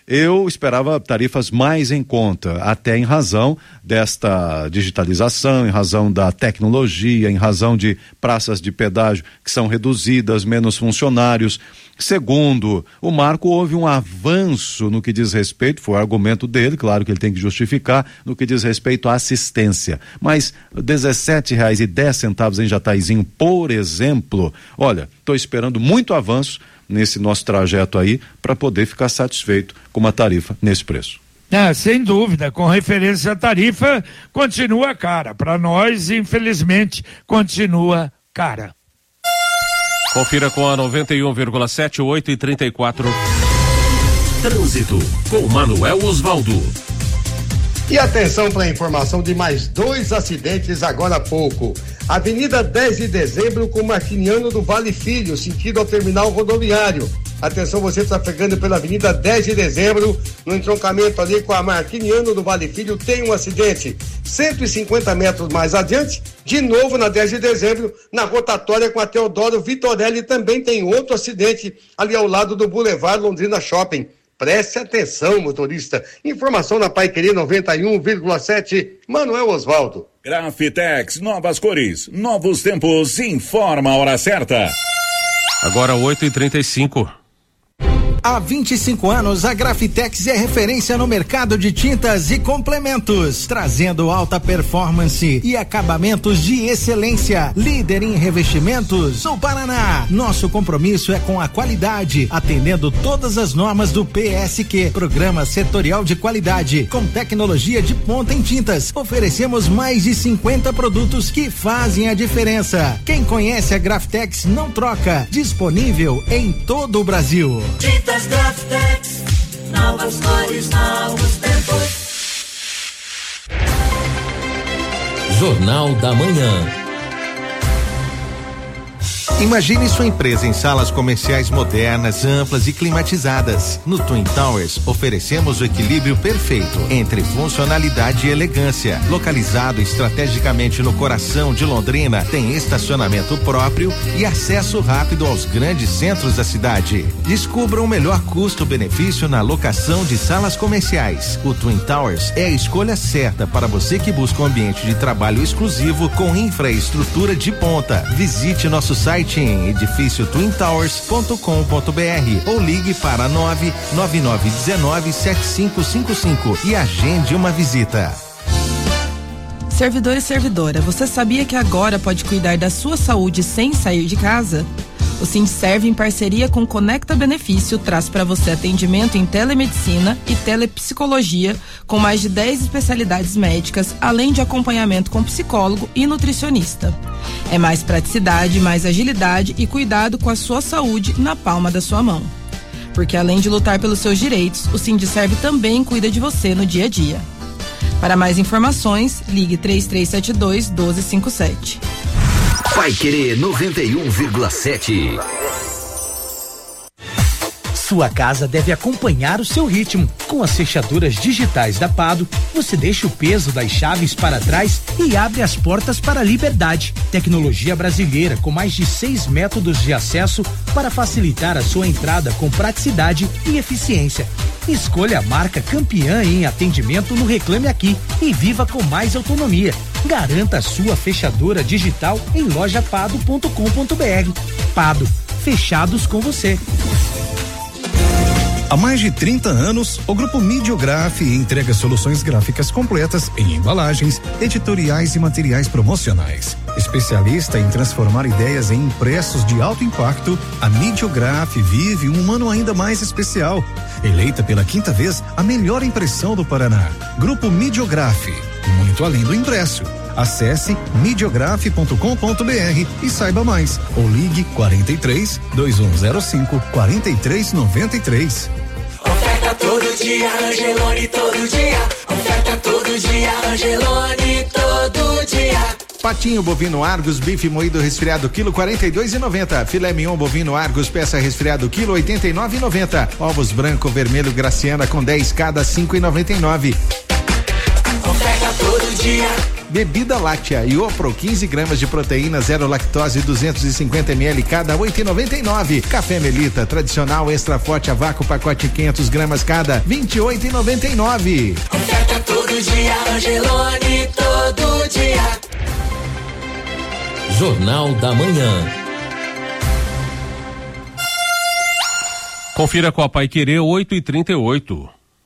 Eu esperava tarifas mais em conta, até em razão desta digitalização, em razão da tecnologia, em razão de praças de pedágio que são reduzidas, menos funcionários. Segundo o Marco, houve um avanço no que diz respeito, foi o argumento dele, claro que ele tem que justificar, no que diz respeito à assistência. Mas dezessete reais e dez centavos em Jataizinho, por exemplo, olha, estou esperando muito avanço nesse nosso trajeto aí para poder ficar satisfeito com uma tarifa nesse preço. É, sem dúvida, com referência à tarifa, continua cara. Para nós, infelizmente, continua cara. Confira com a noventa e um vírgula sete, oito e trinta e quatro. Trânsito com Manuel Osvaldo. E atenção para a informação de mais dois acidentes agora há pouco. Avenida dez de dezembro com Marquiniano do Vale Filho, sentido ao terminal rodoviário. Atenção, você trafegando pela Avenida dez de dezembro, no entroncamento ali com a Marquiniano do Vale Filho, tem um acidente. cento e cinquenta metros mais adiante, de novo na dez de dezembro, na rotatória com a Teodoro Vitorelli, também tem outro acidente ali ao lado do Boulevard Londrina Shopping. Preste atenção, motorista. Informação na Paiquerê noventa e um vírgula sete, Manuel Osvaldo. Grafitex, novas cores, novos tempos, informa a hora certa. Agora oito e trinta e cinco. Há vinte e cinco anos, a Grafitex é referência no mercado de tintas e complementos, trazendo alta performance e acabamentos de excelência. Líder em revestimentos no Paraná. Nosso compromisso é com a qualidade, atendendo todas as normas do P S Q, Programa Setorial de Qualidade, com tecnologia de ponta em tintas. Oferecemos mais de cinquenta produtos que fazem a diferença. Quem conhece a Grafitex não troca. Disponível em todo o Brasil. Tintas Grafitex, novas cores, novos tempos. Jornal da Manhã. Imagine sua empresa em salas comerciais modernas, amplas e climatizadas. No Twin Towers, oferecemos o equilíbrio perfeito entre funcionalidade e elegância. Localizado estrategicamente no coração de Londrina, tem estacionamento próprio e acesso rápido aos grandes centros da cidade. Descubra o melhor custo-benefício na locação de salas comerciais. O Twin Towers é a escolha certa para você que busca um ambiente de trabalho exclusivo com infraestrutura de ponta. Visite nosso site em edifício twin towers ponto com ponto br ou ligue para nove nove nove um nove sete cinco cinco cinco e agende uma visita. Servidor e servidora, você sabia que agora pode cuidar da sua saúde sem sair de casa? O Sindserv, em parceria com Conecta Benefício, traz para você atendimento em telemedicina e telepsicologia, com mais de dez especialidades médicas, além de acompanhamento com psicólogo e nutricionista. É mais praticidade, mais agilidade e cuidado com a sua saúde na palma da sua mão. Porque além de lutar pelos seus direitos, o Sindserv também cuida de você no dia a dia. Para mais informações, ligue três três sete dois, um dois cinco sete. Paiquerê noventa e um vírgula sete. Sua casa deve acompanhar o seu ritmo. Com as fechaduras digitais da Pado, você deixa o peso das chaves para trás e abre as portas para a liberdade. Tecnologia brasileira com mais de seis métodos de acesso para facilitar a sua entrada com praticidade e eficiência. Escolha a marca campeã em atendimento no Reclame Aqui e viva com mais autonomia. Garanta a sua fechadura digital em loja pado ponto com ponto br. Pado, fechados com você. Há mais de trinta anos, o Grupo Midiograf entrega soluções gráficas completas em embalagens, editoriais e materiais promocionais. Especialista em transformar ideias em impressos de alto impacto, a Midiograf vive um ano ainda mais especial. Eleita pela quinta vez a melhor impressão do Paraná. Grupo Midiograf, muito além do impresso. Acesse midiograf ponto com ponto br e saiba mais. Ou ligue quarenta e três, dois um zero cinco, quarenta e três noventa e três. Oferta todo dia, Angelone todo dia. Oferta todo dia, Angelone todo dia. Patinho bovino Argos, bife moído resfriado, quilo quarenta e dois e noventa. Filé mignon bovino Argos, peça resfriado, quilo oitenta e nove e noventa. Ovos branco vermelho Graciana com dez cada, cinco e noventa e nove. Oferta todo dia. Bebida láctea Iopro, quinze gramas de proteína, zero lactose, duzentos e cinquenta mililitros cada, oito e noventa e nove. Café Melita tradicional extra forte a vácuo, pacote quinhentos gramas cada, vinte e oito e noventa e nove. Oferta todo dia, Angelone, todo dia. Jornal da Manhã. Confira com a Paiquerê oito e trinta e oito.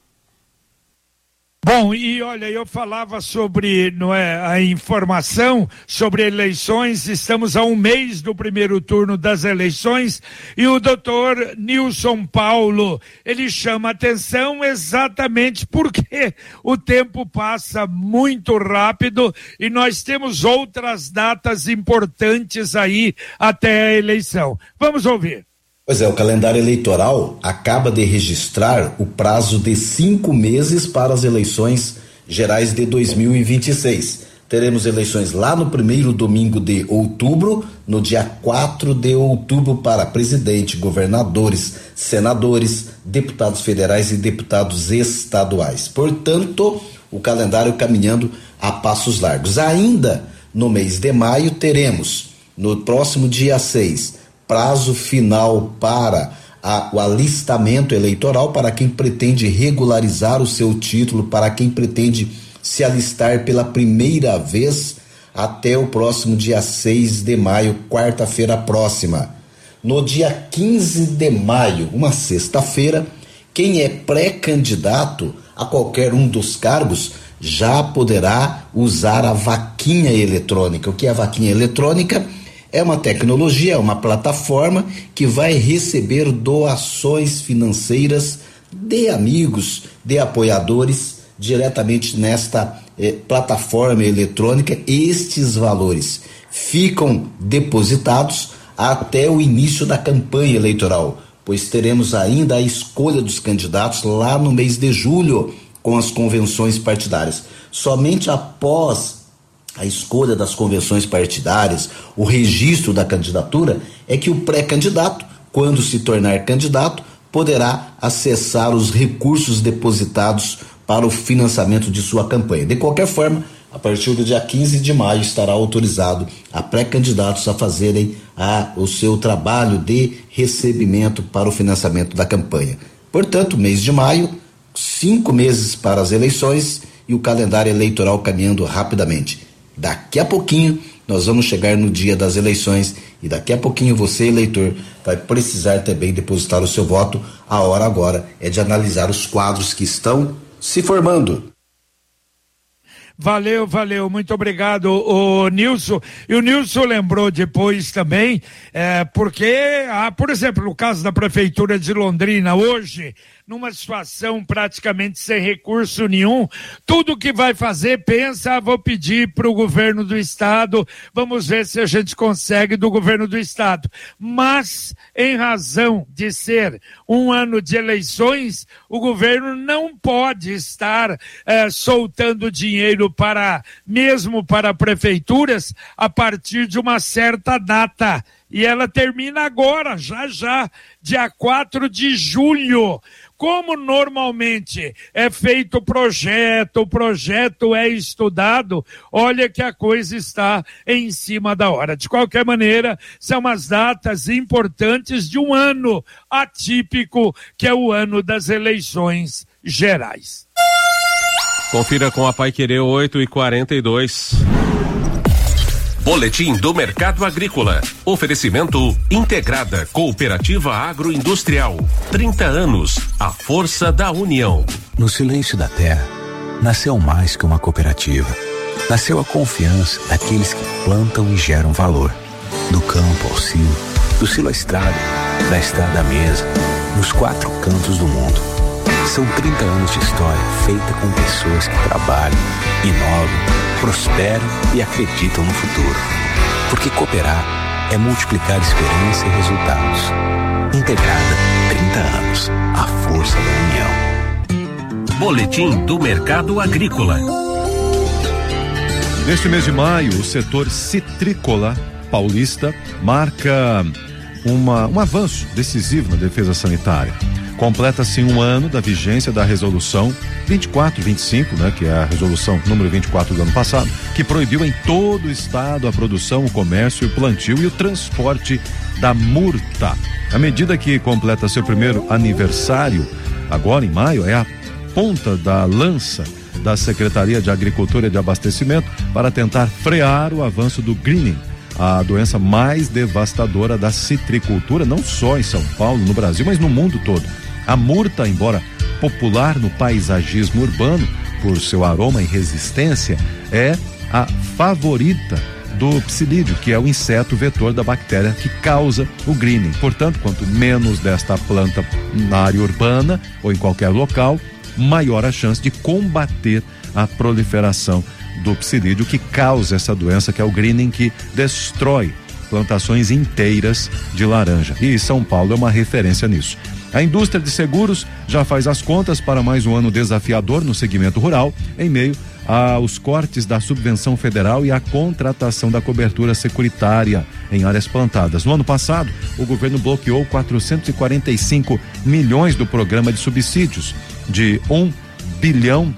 Bom, e olha, eu falava sobre, não é, a informação sobre eleições, estamos a um mês do primeiro turno das eleições e o doutor Nilson Paulo, ele chama atenção exatamente porque o tempo passa muito rápido e nós temos outras datas importantes aí até a eleição. Vamos ouvir. Pois é, o calendário eleitoral acaba de registrar o prazo de cinco meses para as eleições gerais de dois mil e vinte e seis. Teremos eleições lá no primeiro domingo de outubro, no dia quatro de outubro para presidente, governadores, senadores, deputados federais e deputados estaduais. Portanto, o calendário caminhando a passos largos. Ainda no mês de maio teremos, no próximo dia seis, prazo final para a, o alistamento eleitoral para quem pretende regularizar o seu título, para quem pretende se alistar pela primeira vez até o próximo dia seis de maio, quarta-feira próxima. No dia quinze de maio, uma sexta-feira, quem é pré-candidato a qualquer um dos cargos já poderá usar a vaquinha eletrônica. O que é a vaquinha eletrônica? É uma tecnologia, é uma plataforma que vai receber doações financeiras de amigos, de apoiadores, diretamente nesta eh, plataforma eletrônica. Estes valores ficam depositados até o início da campanha eleitoral, pois teremos ainda a escolha dos candidatos lá no mês de julho com as convenções partidárias. Somente após a escolha das convenções partidárias, o registro da candidatura, é que o pré-candidato, quando se tornar candidato, poderá acessar os recursos depositados para o financiamento de sua campanha. De qualquer forma, a partir do dia quinze de maio estará autorizado a pré-candidatos a fazerem a, o seu trabalho de recebimento para o financiamento da campanha. Portanto, mês de maio, cinco meses para as eleições e o calendário eleitoral caminhando rapidamente. Daqui a pouquinho nós vamos chegar no dia das eleições e daqui a pouquinho você, eleitor, vai precisar também depositar o seu voto. A hora agora é de analisar os quadros que estão se formando. Valeu, valeu, muito obrigado, o Nilson. E o Nilson lembrou depois também, é, porque, ah, por exemplo, no caso da Prefeitura de Londrina, hoje, numa situação praticamente sem recurso nenhum, tudo que vai fazer, pensa, ah, vou pedir para o governo do estado, vamos ver se a gente consegue do governo do estado. Mas, em razão de ser um ano de eleições, o governo não pode estar eh, soltando dinheiro para, mesmo para prefeituras, a partir de uma certa data. E ela termina agora, já já, dia quatro de julho. Como normalmente é feito o projeto, o projeto é estudado, olha que a coisa está em cima da hora. De qualquer maneira, são as datas importantes de um ano atípico, que é o ano das eleições gerais. Confira com a Paiquerê oito e quarenta e dois. Boletim do Mercado Agrícola. Oferecimento Integrada Cooperativa Agroindustrial. trinta anos. A força da união. No silêncio da terra, nasceu mais que uma cooperativa. Nasceu a confiança daqueles que plantam e geram valor. Do campo ao silo, do silo à estrada, da estrada à mesa, nos quatro cantos do mundo. São trinta anos de história feita com pessoas que trabalham, inovam, prosperam e acreditam no futuro. Porque cooperar é multiplicar experiência e resultados. Integrada, trinta anos. A força da união. Boletim do Mercado Agrícola. Neste mês de maio, o setor citrícola paulista marca uma, um avanço decisivo na defesa sanitária. Completa-se um ano da vigência da resolução vinte e quatro vinte e cinco, né, que é a resolução número vinte e quatro do ano passado, que proibiu em todo o estado a produção, o comércio, o plantio e o transporte da murta. A medida que completa seu primeiro aniversário, agora em maio, é a ponta da lança da Secretaria de Agricultura e de Abastecimento para tentar frear o avanço do greening, a doença mais devastadora da citricultura, não só em São Paulo, no Brasil, mas no mundo todo. A murta, embora popular no paisagismo urbano por seu aroma e resistência, é a favorita do psilídeo, que é o inseto vetor da bactéria que causa o greening. Portanto, quanto menos desta planta na área urbana ou em qualquer local, maior a chance de combater a proliferação do psilídeo que causa essa doença, que é o greening, que destrói plantações inteiras de laranja. E São Paulo é uma referência nisso. A indústria de seguros já faz as contas para mais um ano desafiador no segmento rural, em meio aos cortes da subvenção federal e a contratação da cobertura securitária em áreas plantadas. No ano passado, o governo bloqueou quatrocentos e quarenta e cinco milhões do programa de subsídios de um bilhão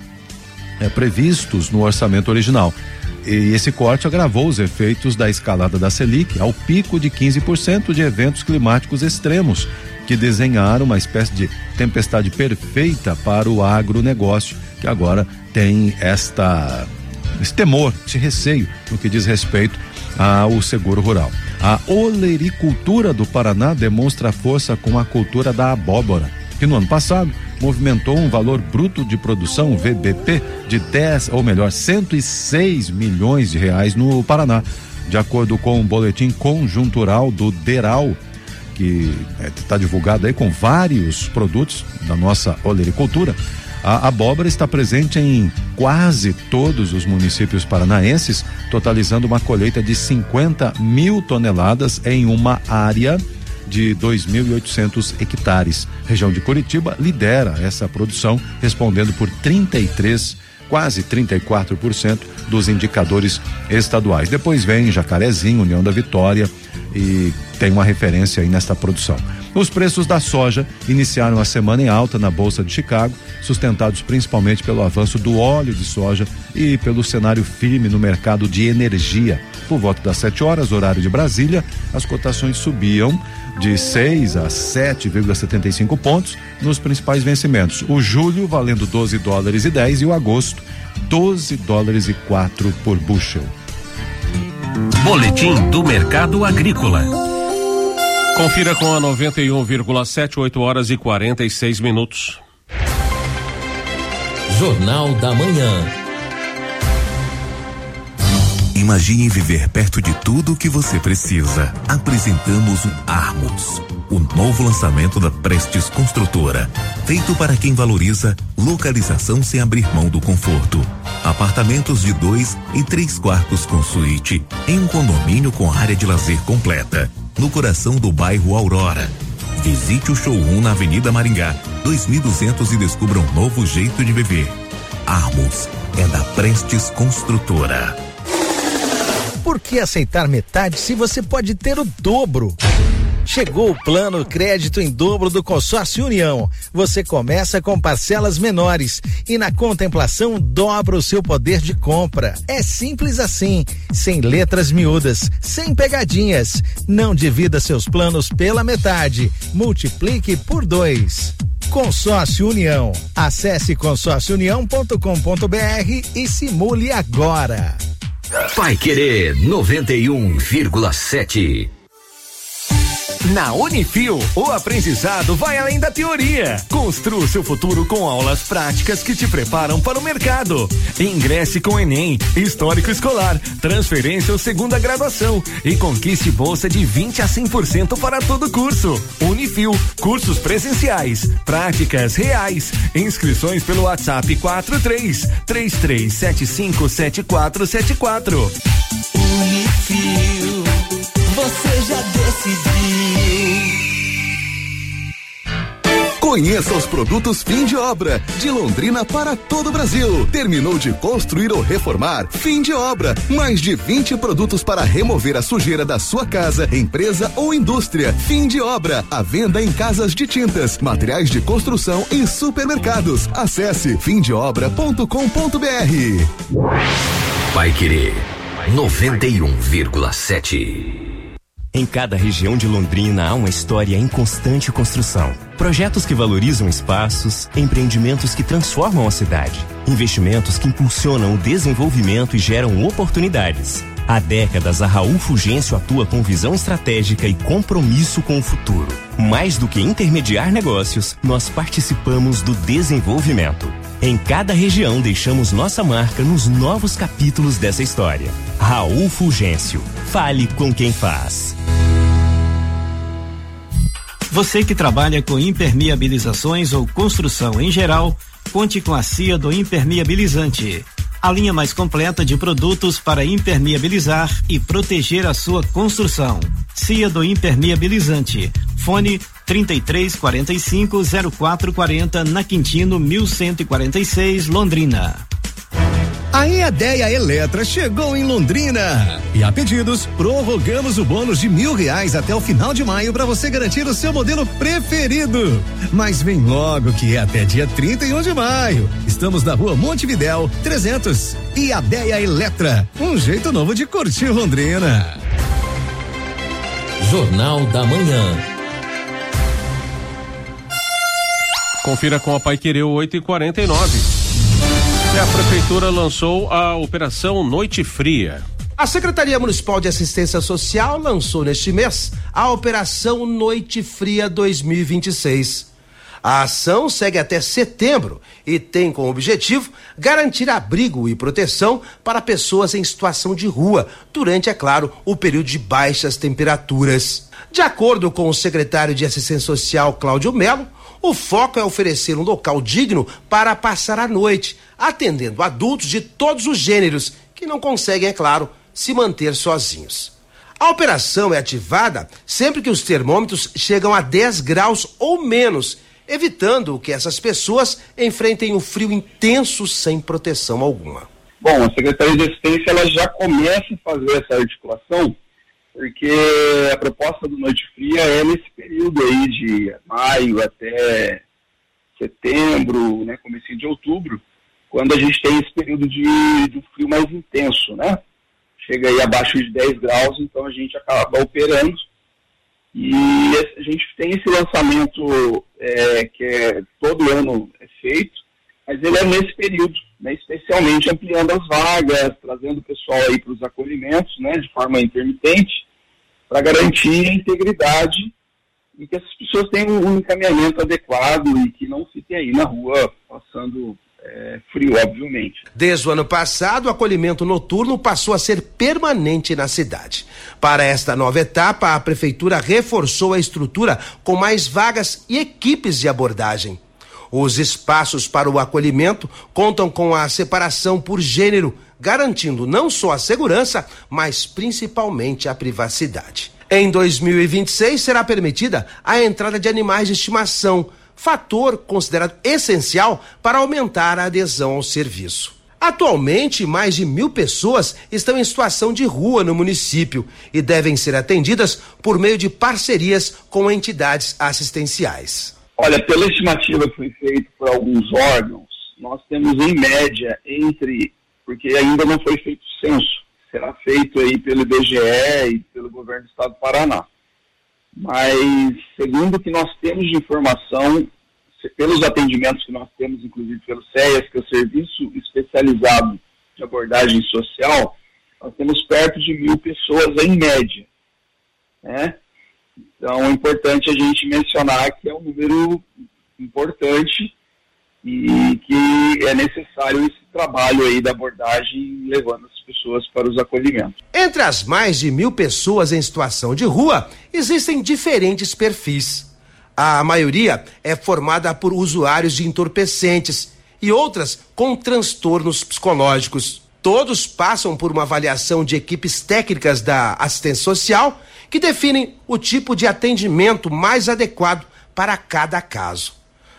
é, previstos no orçamento original. E esse corte agravou os efeitos da escalada da Selic ao pico de quinze por cento de eventos climáticos extremos, que desenharam uma espécie de tempestade perfeita para o agronegócio, que agora tem esta, esse temor, esse receio no que diz respeito ao seguro rural. A olericultura do Paraná demonstra força com a cultura da abóbora, que no ano passado movimentou um valor bruto de produção, V B P, de dez, ou melhor, cento e seis milhões de reais no Paraná, de acordo com o boletim conjuntural do DERAL, que está é, divulgado aí com vários produtos da nossa olericultura. A abóbora está presente em quase todos os municípios paranaenses, totalizando uma colheita de cinquenta mil toneladas em uma área de dois mil e oitocentos hectares. Região de Curitiba lidera essa produção, respondendo por trinta e três, quase trinta e quatro por cento dos indicadores estaduais. Depois vem Jacarezinho, União da Vitória, e tem uma referência aí nesta produção. Os preços da soja iniciaram a semana em alta na Bolsa de Chicago, sustentados principalmente pelo avanço do óleo de soja e pelo cenário firme no mercado de energia. Por volta das sete horas, horário de Brasília, as cotações subiam de seis a sete vírgula setenta e cinco pontos nos principais vencimentos. O julho valendo doze dólares e dez e o agosto doze dólares e quatro por bushel. Boletim do Mercado Agrícola. Confira com a noventa e um vírgula sete, oito horas e quarenta e seis minutos. Jornal da Manhã. Imagine viver perto de tudo o que você precisa. Apresentamos o Armos, o novo lançamento da Prestes Construtora, feito para quem valoriza localização sem abrir mão do conforto. Apartamentos de dois e três quartos com suíte, em um condomínio com área de lazer completa, no coração do bairro Aurora. Visite o showroom na Avenida Maringá, dois mil e duzentos, e descubra um novo jeito de viver. Armos é da Prestes Construtora. Por que aceitar metade se você pode ter o dobro? Chegou o plano crédito em dobro do Consórcio União. Você começa com parcelas menores e na contemplação dobra o seu poder de compra. É simples assim, sem letras miúdas, sem pegadinhas. Não divida seus planos pela metade, multiplique por dois. Consórcio União. Acesse consórcio união ponto com ponto br e simule agora. Paiquerê noventa e um vírgula sete. Na Unifil, o aprendizado vai além da teoria. Construa seu futuro com aulas práticas que te preparam para o mercado. Ingresse com Enem, Histórico Escolar, Transferência ou Segunda Graduação e conquiste bolsa de vinte a cem por cento para todo curso. Unifil, cursos presenciais, práticas reais. Inscrições pelo WhatsApp quatro três três três sete cinco sete quatro sete quatro. Unifil, você já decidiu. Conheça os produtos Fim de Obra, de Londrina para todo o Brasil. Terminou de construir ou reformar? Fim de Obra. Mais de vinte produtos para remover a sujeira da sua casa, empresa ou indústria. Fim de Obra. A venda em casas de tintas, materiais de construção e supermercados. Acesse fim de obra ponto com ponto br. Paiquerê noventa e um vírgula sete. Em cada região de Londrina há uma história em constante construção. Projetos que valorizam espaços, empreendimentos que transformam a cidade, investimentos que impulsionam o desenvolvimento e geram oportunidades. Há décadas, a Raul Fulgêncio atua com visão estratégica e compromisso com o futuro. Mais do que intermediar negócios, nós participamos do desenvolvimento. Em cada região, deixamos nossa marca nos novos capítulos dessa história. Raul Fulgêncio. Fale com quem faz. Você que trabalha com impermeabilizações ou construção em geral, conte com a Ciado Impermeabilizante. A linha mais completa de produtos para impermeabilizar e proteger a sua construção. Ciado Impermeabilizante. Fone trinta e três, quarenta e cinco, zero quatro quarenta na Quintino mil cento e quarenta e seis, Londrina. A Eadeia Eletra chegou em Londrina e a pedidos prorrogamos o bônus de mil reais até o final de maio para você garantir o seu modelo preferido. Mas vem logo que é até dia trinta e um de maio. Estamos na rua Montevidéu trezentos. Eadeia Eletra, um jeito novo de curtir Londrina. Jornal da Manhã. Confira com a Paiquerê oito e quarenta e nove. E a prefeitura lançou a Operação Noite Fria. A Secretaria Municipal de Assistência Social lançou neste mês a Operação Noite Fria dois mil e vinte e seis. A ação segue até setembro e tem como objetivo garantir abrigo e proteção para pessoas em situação de rua durante, é claro, o período de baixas temperaturas. De acordo com o secretário de Assistência Social, Cláudio Melo, o foco é oferecer um local digno para passar a noite, atendendo adultos de todos os gêneros que não conseguem, é claro, se manter sozinhos. A operação é ativada sempre que os termômetros chegam a dez graus ou menos, evitando que essas pessoas enfrentem o frio intenso sem proteção alguma. Bom, a Secretaria de Assistência ela já começa a fazer essa articulação, porque a proposta do Noite Fria é nesse período aí de maio até setembro, né, comecinho de outubro, quando a gente tem esse período de, de frio mais intenso, né? Chega aí abaixo de dez graus, então a gente acaba operando. E a gente tem esse lançamento é, que é, todo ano é feito, mas ele é nesse período, né, especialmente ampliando as vagas, trazendo o pessoal aí para os acolhimentos, né, de forma intermitente, para garantir a integridade e que essas pessoas tenham um encaminhamento adequado e que não fiquem aí na rua passando é, frio, obviamente. Desde o ano passado, o acolhimento noturno passou a ser permanente na cidade. Para esta nova etapa, a prefeitura reforçou a estrutura com mais vagas e equipes de abordagem. Os espaços para o acolhimento contam com a separação por gênero, garantindo não só a segurança, mas principalmente a privacidade. Em dois mil e vinte e seis será permitida a entrada de animais de estimação, fator considerado essencial para aumentar a adesão ao serviço. Atualmente, mais de mil pessoas estão em situação de rua no município e devem ser atendidas por meio de parcerias com entidades assistenciais. Olha, pela estimativa que foi feita por alguns órgãos, nós temos em média entre, porque ainda não foi feito o censo, será feito aí pelo I B G E e pelo governo do estado do Paraná. Mas, segundo o que nós temos de informação, pelos atendimentos que nós temos, inclusive pelo S E A S, que é o Serviço Especializado de Abordagem Social, nós temos perto de mil pessoas em média, né? Então, é importante a gente mencionar que é um número importante e que é necessário esse trabalho aí da abordagem levando as pessoas para os acolhimentos. Entre as mais de mil pessoas em situação de rua, existem diferentes perfis. A maioria é formada por usuários de entorpecentes e outras com transtornos psicológicos. Todos passam por uma avaliação de equipes técnicas da assistência social que definem o tipo de atendimento mais adequado para cada caso.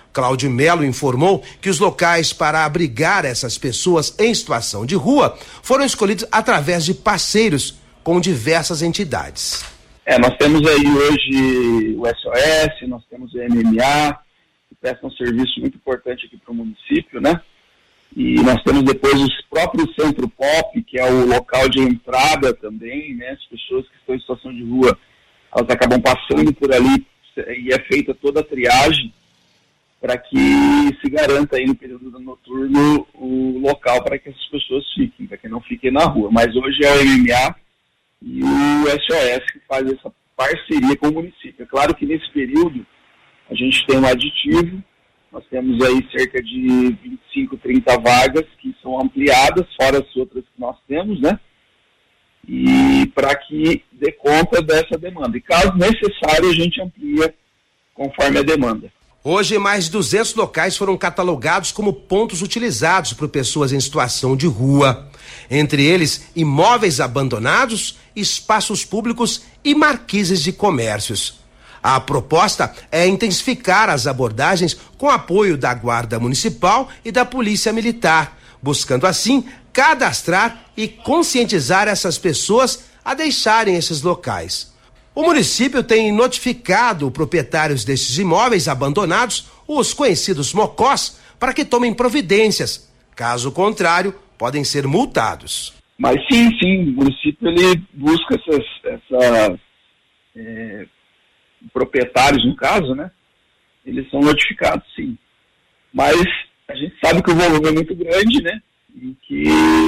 Cláudio Melo informou que os locais para abrigar essas pessoas em situação de rua foram escolhidos através de parceiros com diversas entidades. É, nós temos aí hoje o S O S, nós temos o M M A, que presta um serviço muito importante aqui para o município, né? E nós temos depois o próprio Centro Pop, que é o local de entrada também, né? As pessoas que estão em situação de rua, elas acabam passando por ali e é feita toda a triagem para que se garanta aí no período noturno o local para que essas pessoas fiquem, para que não fiquem na rua. Mas hoje é o M M A e o S O S que faz essa parceria com o município. É claro que nesse período a gente tem um aditivo, nós temos aí cerca de vinte e cinco, trinta vagas que são ampliadas, fora as outras que nós temos, né? E para que dê conta dessa demanda. E caso necessário, a gente amplia conforme a demanda. Hoje, mais de duzentos locais foram catalogados como pontos utilizados por pessoas em situação de rua. Entre eles, imóveis abandonados, espaços públicos e marquises de comércios. A proposta é intensificar as abordagens com apoio da Guarda Municipal e da Polícia Militar, buscando assim cadastrar e conscientizar essas pessoas a deixarem esses locais. O município tem notificado proprietários desses imóveis abandonados, os conhecidos mocós, para que tomem providências. Caso contrário, podem ser multados. Mas sim, sim, o município ele busca essas, essas é, proprietários, no caso, né? Eles são notificados, sim. Mas a gente sabe que o volume é muito grande, né? E que